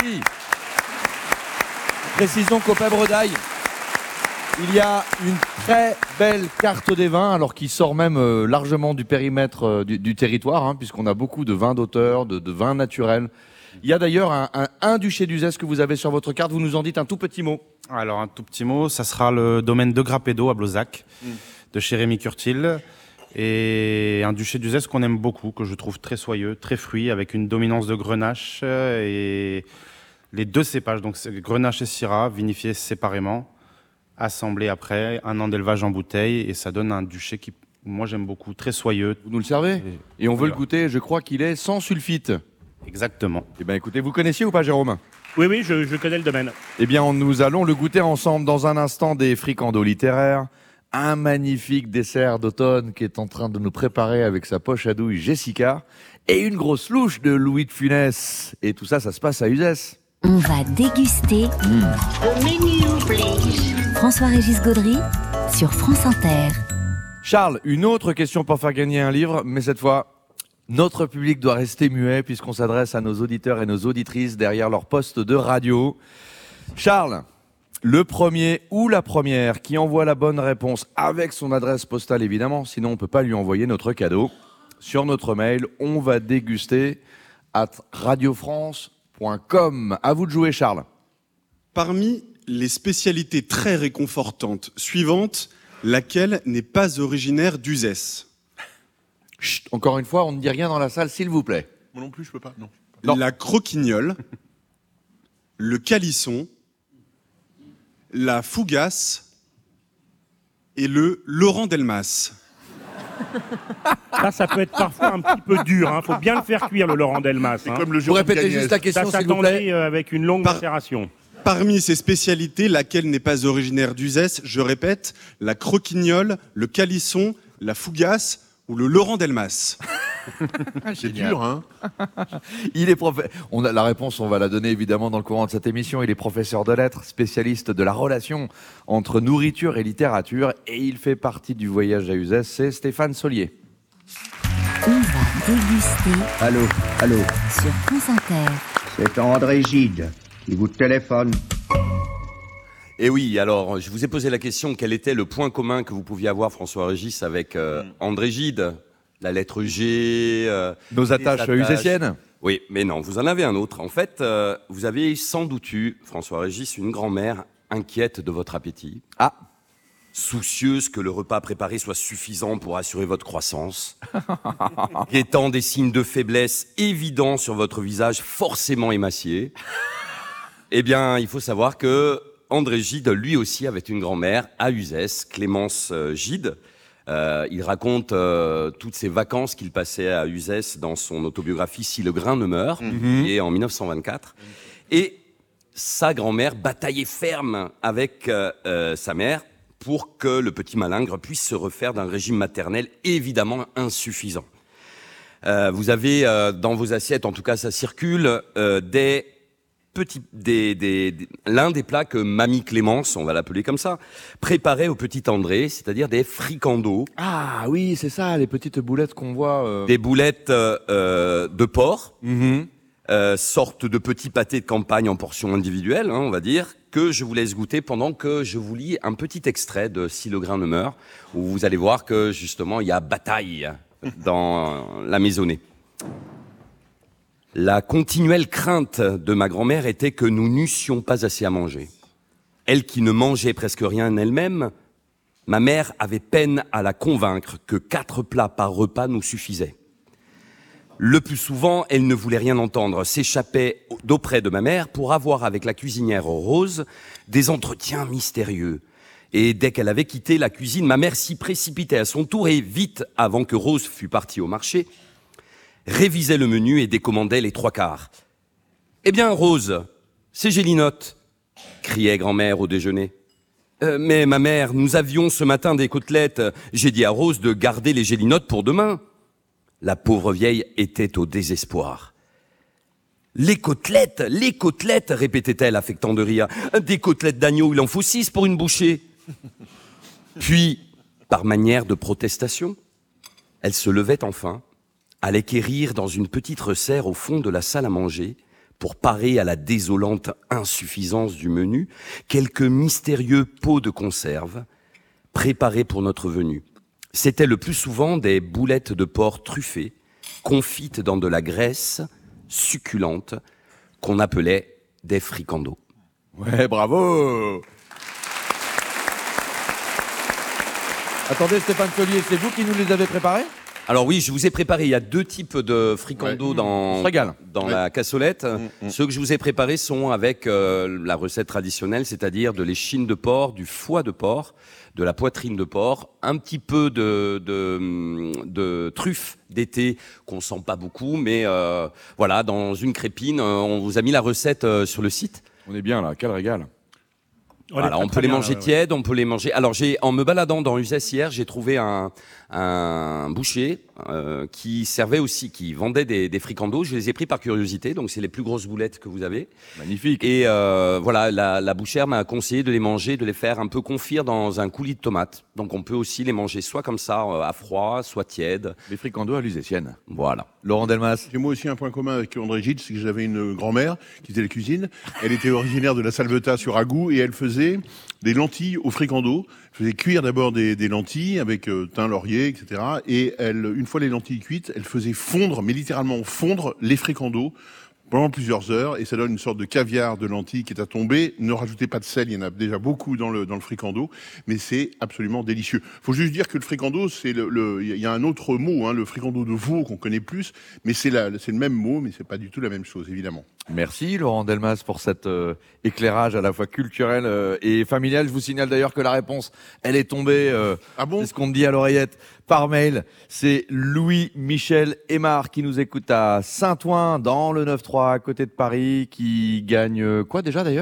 Précisons qu'au Pèbre d'Aille, il y a une très belle carte des vins, alors qui sort même euh, largement du périmètre euh, du, du territoire, hein, puisqu'on a beaucoup de vins d'auteur, de, de vins naturels. Il y a d'ailleurs un, un, un duché d'Uzès que vous avez sur votre carte. Vous nous en dites un tout petit mot. Alors, un tout petit mot, ça sera le domaine de Grappedo à Blozac, Mm. de chez Rémi Curtil. Et un duché d'Uzès qu'on aime beaucoup, que je trouve très soyeux, très fruit, avec une dominance de Grenache. euh, Et les deux cépages, donc c'est Grenache et Syrah, vinifiés séparément, assemblés après, un an d'élevage en bouteille. Et ça donne un duché qui, moi, j'aime beaucoup, très soyeux. Vous nous le servez ? Et on veut le goûter, je crois qu'il est sans sulfite. Exactement. Eh bien écoutez, vous connaissiez ou pas Jérôme ? Oui, oui, je, je connais le domaine. Eh bien, nous allons le goûter ensemble dans un instant. Des fricandeaux littéraires, un magnifique dessert d'automne qui est en train de nous préparer avec sa poche à douille Jessica, et une grosse louche de Louis de Funès. Et tout ça, ça se passe à Uzès. On va déguster The menu, please. François-Régis Gaudry sur France Inter. Charles, une autre question pour faire gagner un livre, mais cette fois, notre public doit rester muet puisqu'on s'adresse à nos auditeurs et nos auditrices derrière leur poste de radio. Charles, le premier ou la première qui envoie la bonne réponse avec son adresse postale évidemment, sinon on ne peut pas lui envoyer notre cadeau, sur notre mail, on va déguster at radiofrance point com. À vous de jouer Charles. Parmi les spécialités très réconfortantes suivantes, laquelle n'est pas originaire d'Uzès? Chut, encore une fois, on ne dit rien dans la salle, s'il vous plaît. Moi non plus, je peux pas. Non. Non. La croquignole, le calisson, la fougasse et le Laurent Delmas. Ça, ça peut être parfois un petit peu dur. Il faut bien le faire cuire, le Laurent Delmas. C'est hein. comme le Vous Jérôme répétez Cagnès. juste la question, Ça s'il vous s'attendait plaît. euh, avec une longue Par- macération. Parmi ces spécialités, laquelle n'est pas originaire d'Uzès? Je répète, la croquignole, le calisson, la fougasse ou le Laurent Delmas. C'est dur, hein. Il est prof- on a la réponse, on va la donner évidemment dans le courant de cette émission. Il est professeur de lettres, spécialiste de la relation entre nourriture et littérature, et il fait partie du voyage à Uzès. C'est Stéphane Solier. On va déguster Allô, allô, sur France Inter. c'est André Gide qui vous téléphone. Et oui, alors, je vous ai posé la question, quel était le point commun que vous pouviez avoir, François-Régis, avec euh, André Gide? La lettre G... euh, Nos les attaches uzésiennes. Oui, mais non, vous en avez un autre. En fait, euh, vous avez sans doute eu, François-Régis, une grand-mère inquiète de votre appétit. Ah, soucieuse que le repas préparé soit suffisant pour assurer votre croissance, guettant des signes de faiblesse évidents sur votre visage forcément émacié, eh bien, il faut savoir que André Gide, lui aussi, avait une grand-mère à Uzès, Clémence euh, Gide. Euh, il raconte euh, toutes ses vacances qu'il passait à Uzès dans son autobiographie « Si le grain ne meurt Mhm. », qui est en mille neuf cent vingt-quatre. Et sa grand-mère bataillait ferme avec euh, euh, sa mère pour que le petit malingre puisse se refaire d'un régime maternel évidemment insuffisant. Euh, vous avez euh, dans vos assiettes, en tout cas ça circule, euh, des petits, des, des, des, l'un des plats que Mamie Clémence, on va l'appeler comme ça, préparait au petit André, c'est-à-dire des fricandeaux. Ah oui, c'est ça, les petites boulettes qu'on voit. euh. Des boulettes euh, euh, de porc, Mhm. euh, sorte de petits pâtés de campagne en portions individuelles, hein, on va dire, que je vous laisse goûter pendant que je vous lis un petit extrait de Si le grain ne meurt, où vous allez voir que justement il y a bataille dans la maisonnée. La continuelle crainte de ma grand-mère était que nous n'eussions pas assez à manger. Elle qui ne mangeait presque rien elle-même, ma mère avait peine à la convaincre que quatre plats par repas nous suffisaient. Le plus souvent, elle ne voulait rien entendre, s'échappait d'auprès de ma mère pour avoir avec la cuisinière Rose des entretiens mystérieux. Et dès qu'elle avait quitté la cuisine, ma mère s'y précipitait à son tour et, vite avant que Rose fût partie au marché, révisait le menu et décommandait les trois quarts. « Eh bien, Rose, c'est Gélinotte !» criait grand-mère au déjeuner. Euh, « Mais ma mère, nous avions ce matin des côtelettes. J'ai dit à Rose de garder les Gélinottes pour demain. » La pauvre vieille était au désespoir. « Les côtelettes, les côtelettes !» répétait-elle, affectant de rire. « Des côtelettes d'agneau, il en faut six pour une bouchée. » Puis, par manière de protestation, elle se levait enfin, allait quérir dans une petite resserre au fond de la salle à manger, pour parer à la désolante insuffisance du menu, quelques mystérieux pots de conserve préparés pour notre venue. C'était le plus souvent des boulettes de porc truffées, confites dans de la graisse succulente, qu'on appelait des fricandeaux. Ouais, bravo. Attendez, Stéphane Collier, c'est vous qui nous les avez préparés ? Alors oui, je vous ai préparé, il y a deux types de fricandeaux Ouais. dans, On se régale. dans Ouais. la cassolette. Mm, mm. Ceux que je vous ai préparés sont avec euh, la recette traditionnelle, c'est-à-dire de l'échine de porc, du foie de porc, de la poitrine de porc, un petit peu de, de, de truffes d'été qu'on sent pas beaucoup, mais euh, voilà, dans une crépine. euh, On vous a mis la recette euh, sur le site. On est bien là, quel régal. On est Voilà, très, on très peut les bien, manger là, ouais. tièdes, on peut les manger. Alors, j'ai, en me baladant dans Uzès hier, j'ai trouvé un, un boucher euh, qui servait aussi, qui vendait des, des fricandeaux. Je les ai pris par curiosité, donc c'est les plus grosses boulettes que vous avez. Magnifique. Et euh, voilà, la, la bouchère m'a conseillé de les manger, de les faire un peu confire dans un coulis de tomates. Donc, on peut aussi les manger soit comme ça, euh, à froid, soit tièdes. Les fricandeaux à l'usétienne. Voilà. Laurent Delmas. J'ai moi aussi un point commun avec André Gide, c'est que j'avais une grand-mère qui faisait la cuisine. Elle était originaire de la Salvetat sur Ragout et elle faisait des lentilles au fricando. Elle faisait cuire d'abord des, des lentilles avec euh, thym, laurier, et cetera. Et elle, une fois les lentilles cuites, elle faisait fondre, mais littéralement fondre les fricandos pendant plusieurs heures, et ça donne une sorte de caviar de lentilles qui est à tomber. Ne rajoutez pas de sel, il y en a déjà beaucoup dans le, dans le fricando, mais c'est absolument délicieux. Faut juste dire que le fricando, c'est le, le, il y a un autre mot, hein, le fricando de veau qu'on connaît plus, mais c'est la, c'est le même mot, mais c'est pas du tout la même chose, évidemment. Merci Laurent Delmas pour cet euh, éclairage à la fois culturel euh, et familial. Je vous signale d'ailleurs que la réponse, elle est tombée, euh, ah bon c'est ce qu'on me dit à l'oreillette, par mail. C'est Louis-Michel Aymar qui nous écoute à Saint-Ouen, dans le neuf trois, à côté de Paris, qui gagne euh, quoi déjà d'ailleurs ?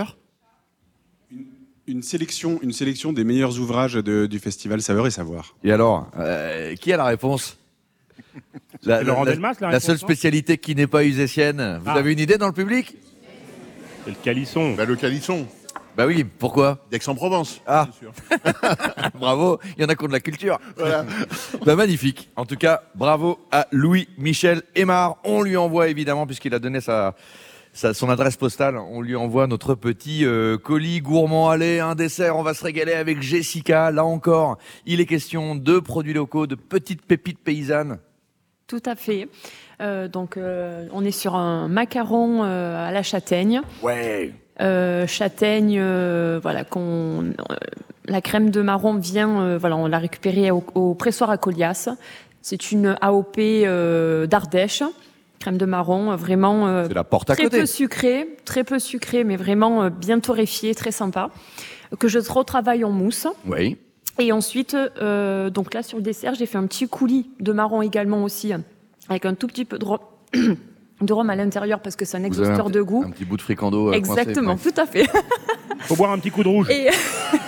Une sélection, une sélection des meilleurs ouvrages de- du festival Saveur et Savoir. Et alors, euh, qui a la réponse ? La, C'est Laurent la- Delmas, la la seule réponse, non spécialité qui n'est pas usétienne. Vous Ah. avez une idée dans le public ? C'est le calisson. Bah, le calisson, Bah oui, pourquoi ? d'Aix-en-Provence. Ah. bien sûr. Bravo, il y en a qui ont de la culture. Voilà. Bah magnifique. En tout cas, bravo à Louis-Michel Aymar. On lui envoie évidemment, puisqu'il a donné sa, sa- son adresse postale, on lui envoie notre petit euh, colis gourmand. Allez, un dessert, on va se régaler avec Jessica. Là encore, il est question de produits locaux, de petites pépites paysannes. Tout à fait. Euh, donc, euh, on est sur un macaron euh, à la châtaigne. Ouais. Euh, châtaigne, euh, voilà, qu'on, euh, la crème de marron vient, euh, voilà, on l'a récupérée au, au pressoir à Colias. C'est une A O P euh, d'Ardèche. Crème de marron, euh, vraiment euh, C'est la porte à très côté. peu sucrée, très peu sucrée, mais vraiment euh, bien torréfiée, très sympa. Que je retravaille en mousse. Oui. Et ensuite, euh, donc là sur le dessert, j'ai fait un petit coulis de marron également aussi, avec un tout petit peu de rhum, de rhum à l'intérieur parce que c'est un Vous avez exhausteur un, de goût. un petit bout de fricando. euh, Exactement, coincé, tout à fait. Faut boire un petit coup de rouge. Et,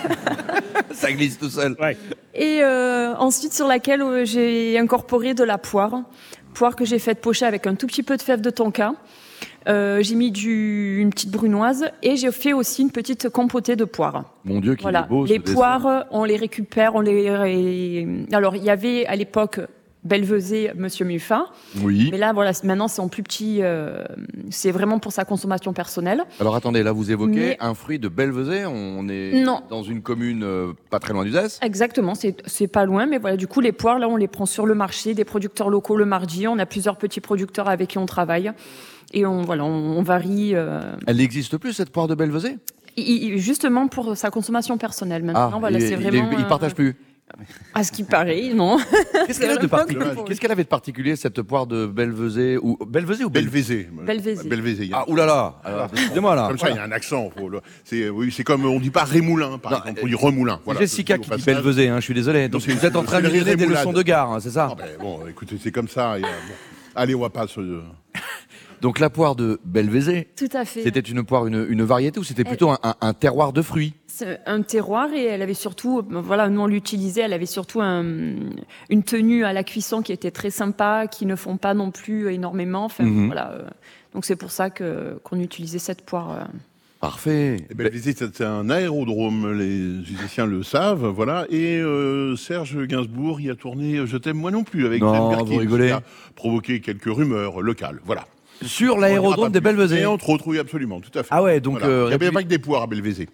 Ça glisse tout seul. Ouais. et euh, ensuite sur laquelle euh, j'ai incorporé de la poire, poire que j'ai faite pocher avec un tout petit peu de fève de tonka. Euh, j'ai mis du, une petite brunoise et j'ai fait aussi une petite compotée de poires. Mon Dieu, qu'il Voilà. est beau. ce Les dessert. poires, on les récupère, on les. ré- Alors il y avait à l'époque Belvezé, Monsieur Muffin. Oui. Mais là, voilà, maintenant c'est en plus petit. euh, c'est vraiment pour sa consommation personnelle. Alors attendez, là vous évoquez Mais- un fruit de Belvezé. On est Non. dans une commune euh, pas très loin d'Uzès. Exactement, c'est c'est pas loin, mais voilà, du coup les poires là, on les prend sur le marché, des producteurs locaux le mardi. On a plusieurs petits producteurs avec qui on travaille et on voilà, on, on varie. euh, Elle n'existe plus cette poire de Belvezé. il- il- justement pour sa consommation personnelle. Maintenant, Ah, voilà, il, c'est il est- vraiment. il euh, partage plus. À ce qui paraît, non. Qu'est-ce qu'elle a de particulier Qu'est-ce qu'elle avait de particulier cette poire de Belvezé ou Belvezé ou Belvezé. Belvezé. Belvezé. Ah oulala. Alors excusez-moi là. Comme ça, il y a un accent. faut le- C'est oui, c'est comme on dit pas Rémoulin, par exemple, on dit Remoulin. Voilà. Jessica Au qui dit passage. Belvezé, hein, je suis désolé. Donc C'est- vous êtes en c'est train de le lui donner des rémoulade. leçons de gare, hein, c'est ça Ah ben, bon, écoutez, c'est comme ça. et, euh, bon. Allez, on va pas se. Donc la poire de Belvezé, Tout à fait. c'était une poire, une, une variété ou c'était plutôt un, un- un terroir de fruits? C'est un terroir et elle avait surtout, voilà, nous on l'utilisait, elle avait surtout un, une tenue à la cuisson qui était très sympa, qui ne font pas non plus énormément. Enfin, Mhm. voilà. euh, Donc c'est pour ça que qu'on utilisait cette poire. euh. Parfait. Eh ben, Belvezé, c'est c'est un aérodrome, les Uzéciens le savent, voilà. Et euh, Serge Gainsbourg y a tourné Je t'aime moi non plus avec Non, Jane Birkin, vous rigolez. ce qui a provoqué quelques rumeurs locales, voilà. Sur On l'aérodrome dira pas des plus. Belvezé. Et entre autres, oui, absolument, tout à fait. Ah ouais, donc, Voilà. euh, Il n'y a République- pas que des poires à Belvezé.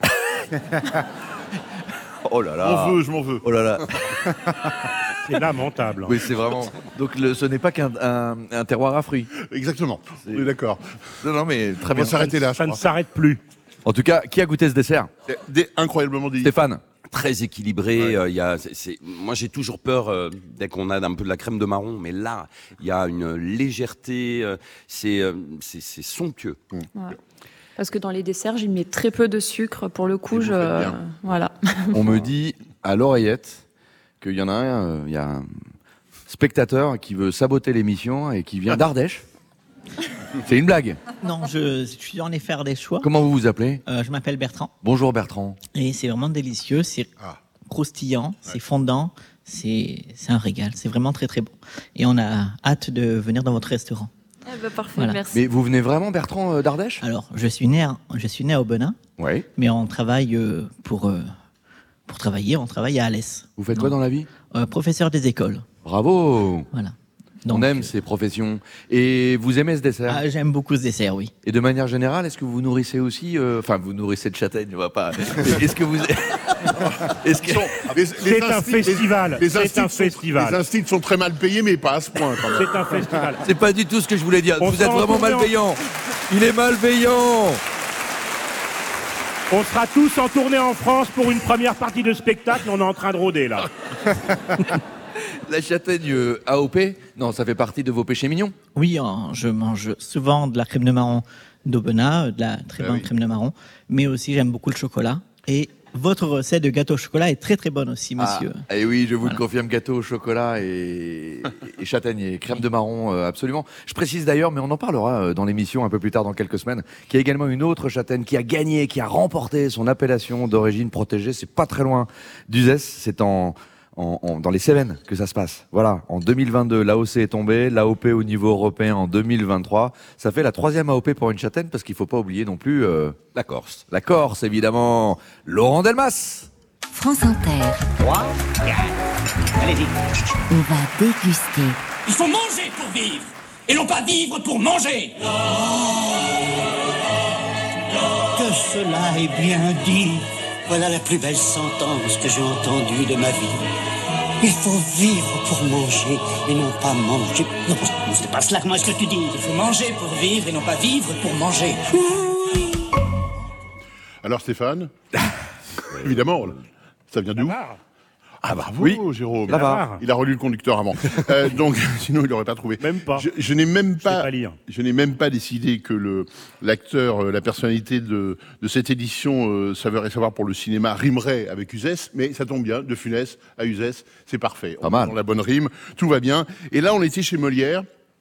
Oh là là. Je m'en veux, je m'en veux. Oh là là. C'est lamentable. Oui, c'est vraiment. Donc le- ce n'est pas qu'un un, un terroir à fruits. Exactement. On est d'accord. Non, non, mais très On bien. va s'arrêter là. je Ça ne crois. s'arrête plus. En tout cas, qui a goûté ce dessert? Des, incroyablement délicieux. Stéphane. Très équilibré. euh, il y a, c'est- c'est- moi, j'ai toujours peur euh, dès qu'on a un peu de la crème de marron, mais là, il y a une légèreté. euh, c'est, euh, c'est, c'est somptueux. Mmh. Ouais. Parce que dans les desserts, j'y mets très peu de sucre. Pour le coup, Et vous je, faites bien. voilà. On me dit à l'oreillette qu'il y en a un, euh, il y a un spectateur qui veut saboter l'émission et qui vient d'Ardèche. C'est une blague. Non, je, je suis en effet des choix. Comment vous vous appelez? Euh, Je m'appelle Bertrand. Bonjour Bertrand. Et c'est vraiment délicieux, c'est Ah. croustillant, c'est fondant, c'est c'est un régal, c'est vraiment très très bon. Et on a hâte de venir dans votre restaurant. Eh ben, parfait, Voilà. merci. Mais vous venez vraiment Bertrand euh, d'Ardèche? Alors, je suis né à, je suis né à Aubenas, Oui. mais on travaille euh, pour, euh, pour travailler, on travaille à Alès. Vous faites quoi dans la vie? Euh, Professeur des écoles. Bravo. Voilà. On aime ces professions. Et vous aimez ce dessert? Ah, j'aime beaucoup ce dessert, oui. Et de manière générale, est-ce que vous nourrissez aussi, euh, enfin, vous nourrissez de châtaigne, on va pas. Est-ce que vous, est-ce que Les- les C'est un instits- les- festival. Les C'est instits un sont- festival. Les instits sont très mal payés, mais pas à ce point. Quand même. C'est un festival. c'est pas du tout ce que je voulais dire. On vous sera êtes vraiment retourné en- malveillant. Il est malveillant. On sera tous en tournée en France pour une première partie de spectacle. On est en train de rôder là. La châtaigne euh, A O P, non, ça fait partie de vos péchés mignons. Oui, hein, je mange souvent de la crème de marron d'Aubenas, de la très Ah bonne oui. crème de marron, mais aussi j'aime beaucoup le chocolat. Et votre recette de gâteau au chocolat est très très bonne aussi, monsieur. Ah, et oui, je vous Voilà. le confirme, gâteau au chocolat et, et châtaigne et crème de marron, euh, absolument. Je précise d'ailleurs, mais on en parlera euh, dans l'émission un peu plus tard dans quelques semaines, qu'il y a également une autre châtaigne qui a gagné, qui a remporté son appellation d'origine protégée. C'est pas très loin d'Uzès, c'est en, en- en- dans les Cévennes que ça se passe. Voilà, en deux mille vingt-deux, l'A O C est tombé, l'A O P au niveau européen en deux mille vingt-trois. Ça fait la troisième A O P pour une châtaigne, parce qu'il faut pas oublier non plus euh, La Corse. la Corse, évidemment. Laurent Delmas. France Inter. trois, quatre. Allez-y. On va déguster. Il faut manger pour vivre, et non pas vivre pour manger. Que cela est bien dit. Voilà la plus belle sentence que j'ai entendue de ma vie. Il faut vivre pour manger et non pas manger. Non, c'est pas cela que moi ce que tu dis. Il faut manger pour vivre et non pas vivre pour manger. Alors Stéphane, évidemment, Ça vient d'où? Ah bravo, Oui. Jérôme. La Var. Il a relu le conducteur avant. euh, donc, sinon, il n'aurait pas trouvé. Même pas. Je, je n'ai même pas, pas lire. je n'ai même pas décidé que le l'acteur, euh, la personnalité de, de cette édition euh, Saveur et Savoir pour le cinéma rimerait avec Uzès, mais ça tombe bien, de Funès à Uzès, c'est parfait. Pas On mal. est dans la bonne rime, tout va bien. Et là, on était chez Molière.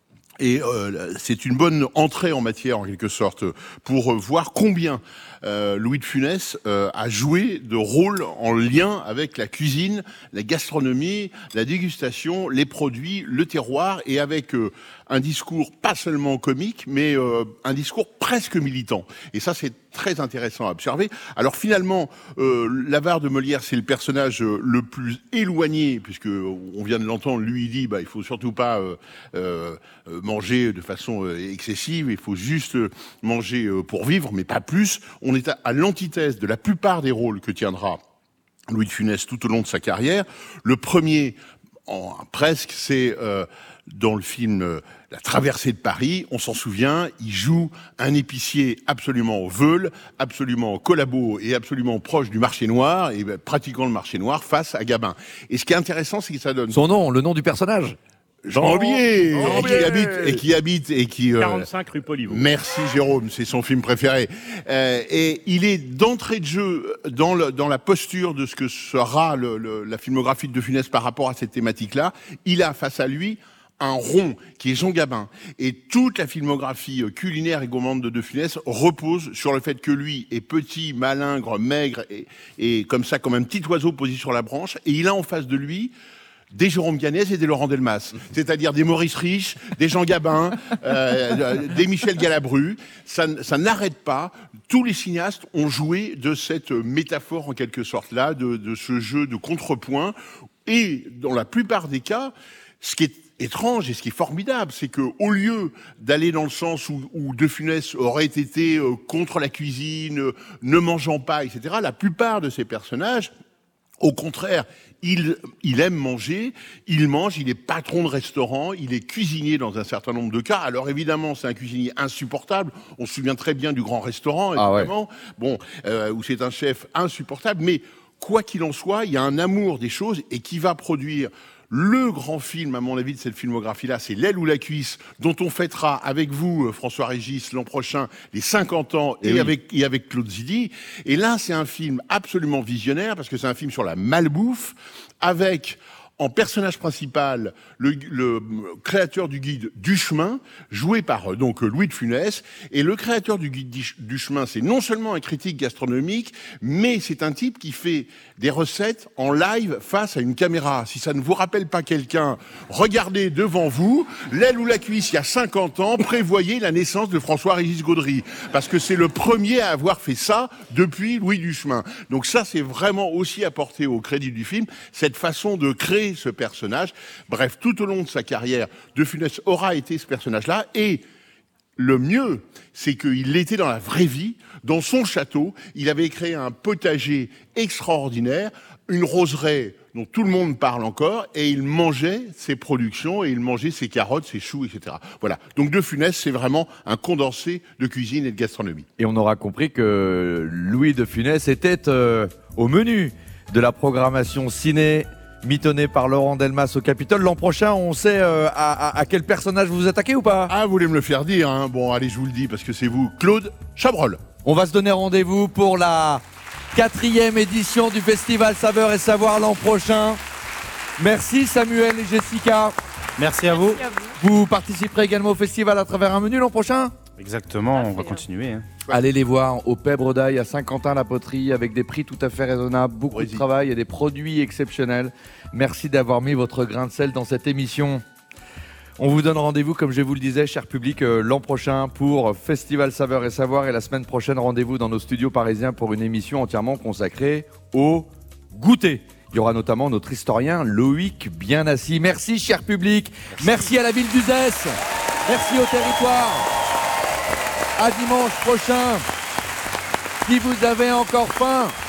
Et euh, c'est une bonne entrée en matière, en quelque sorte, pour euh, voir combien euh, Louis de Funès euh, a joué de rôles en lien avec la cuisine, la gastronomie, la dégustation, les produits, le terroir, et avec euh, un discours pas seulement comique, mais euh, un discours presque militant. Et ça, c'est très intéressant à observer. Alors finalement, euh, l'avare de Molière, c'est le personnage euh, le plus éloigné, puisque on vient de l'entendre, lui il dit, bah, il faut surtout pas euh, euh, manger de façon euh, excessive, il faut juste manger euh, pour vivre, mais pas plus. On est à, à l'antithèse de la plupart des rôles que tiendra Louis de Funès tout au long de sa carrière. Le premier, en, presque, c'est euh, dans le film euh, La Traversée de Paris, on s'en souvient, il joue un épicier absolument veule, absolument collabo et absolument proche du marché noir, et ben, pratiquant le marché noir face à Gabin. Et ce qui est intéressant, c'est que ça donne... Son nom, le nom du personnage. Jean Aubier, Jean et qui habite et qui habite et qui euh, quarante-cinq rue Poliveau. Merci Jérôme, c'est son film préféré. Euh, et il est d'entrée de jeu dans le, dans la posture de ce que sera le, le, la filmographie de De Funès par rapport à cette thématique-là. Il a face à lui un rond qui est Jean Gabin. Et toute la filmographie culinaire et gourmande de De Funès repose sur le fait que lui est petit, malingre, maigre et, et comme ça, comme un petit oiseau posé sur la branche. Et il a en face de lui des Jérôme Ganès et des Laurent Delmas, c'est-à-dire des Maurice Rich, des Jean Gabin, euh, des Michel Galabru. Ça, ça n'arrête pas. Tous les cinéastes ont joué de cette métaphore, en quelque sorte-là, de, de ce jeu de contrepoint. Et dans la plupart des cas, ce qui est étrange et ce qui est formidable, c'est que au lieu d'aller dans le sens où, où De Funès aurait été euh, contre la cuisine, euh, ne mangeant pas, et cetera, la plupart de ces personnages, au contraire, il, il aime manger, il mange, il est patron de restaurant, il est cuisinier dans un certain nombre de cas. Alors évidemment, c'est un cuisinier insupportable. On se souvient très bien du Grand Restaurant, évidemment, ah ouais. bon, euh, où c'est un chef insupportable. Mais quoi qu'il en soit, il y a un amour des choses et qui va produire le grand film, à mon avis, de cette filmographie-là, c'est L'aile ou la cuisse, dont on fêtera avec vous, François Régis, l'an prochain, les cinquante ans, et, et, oui. avec, et avec Claude Zidi. Et là, c'est un film absolument visionnaire, parce que c'est un film sur la malbouffe, avec... en personnage principal, le, le créateur du guide du chemin, joué par donc Louis de Funès. Et le créateur du guide du chemin, c'est non seulement un critique gastronomique, mais c'est un type qui fait des recettes en live face à une caméra. Si ça ne vous rappelle pas quelqu'un, regardez devant vous, L'aile ou la cuisse, il y a cinquante ans, prévoyez la naissance de François-Régis Gaudry. Parce que c'est le premier à avoir fait ça depuis Louis du chemin. Donc ça, c'est vraiment aussi apporté au crédit du film, cette façon de créer ce personnage. Bref, tout au long de sa carrière, De Funès aura été ce personnage-là, et le mieux, c'est qu'il l'était dans la vraie vie, dans son château. Il avait créé un potager extraordinaire, une roseraie dont tout le monde parle encore, et il mangeait ses productions, et il mangeait ses carottes, ses choux, et cetera. Voilà. Donc De Funès, c'est vraiment un condensé de cuisine et de gastronomie. Et on aura compris que Louis de Funès était euh, au menu de la programmation ciné mitonné par Laurent Delmas au Capitole. L'an prochain, on sait euh, à, à, à quel personnage vous vous attaquez ou pas? Ah, vous voulez me le faire dire, hein? Bon, allez, je vous le dis, parce que c'est vous, Claude Chabrol. On va se donner rendez-vous pour la quatrième édition du Festival Saveur et Savoir l'an prochain. Merci Samuel et Jessica. Merci à vous. Merci à vous. Vous participerez également au festival à travers un menu l'an prochain? Exactement, on va continuer. Hein. Allez les voir au Pèbre d'Aille à Saint-Quentin-la-Poterie avec des prix tout à fait raisonnables, beaucoup oui, de travail et des produits exceptionnels. Merci d'avoir mis votre grain de sel dans cette émission. On vous donne rendez-vous, comme je vous le disais, cher public, euh, l'an prochain pour Festival Saveur et Savoir. Et la semaine prochaine, rendez-vous dans nos studios parisiens pour une émission entièrement consacrée au goûter. Il y aura notamment notre historien Loïc Bienassi. Merci, cher public. Merci, Merci à la ville d'Uzès. Merci au territoire. À dimanche prochain. Si vous avez encore faim,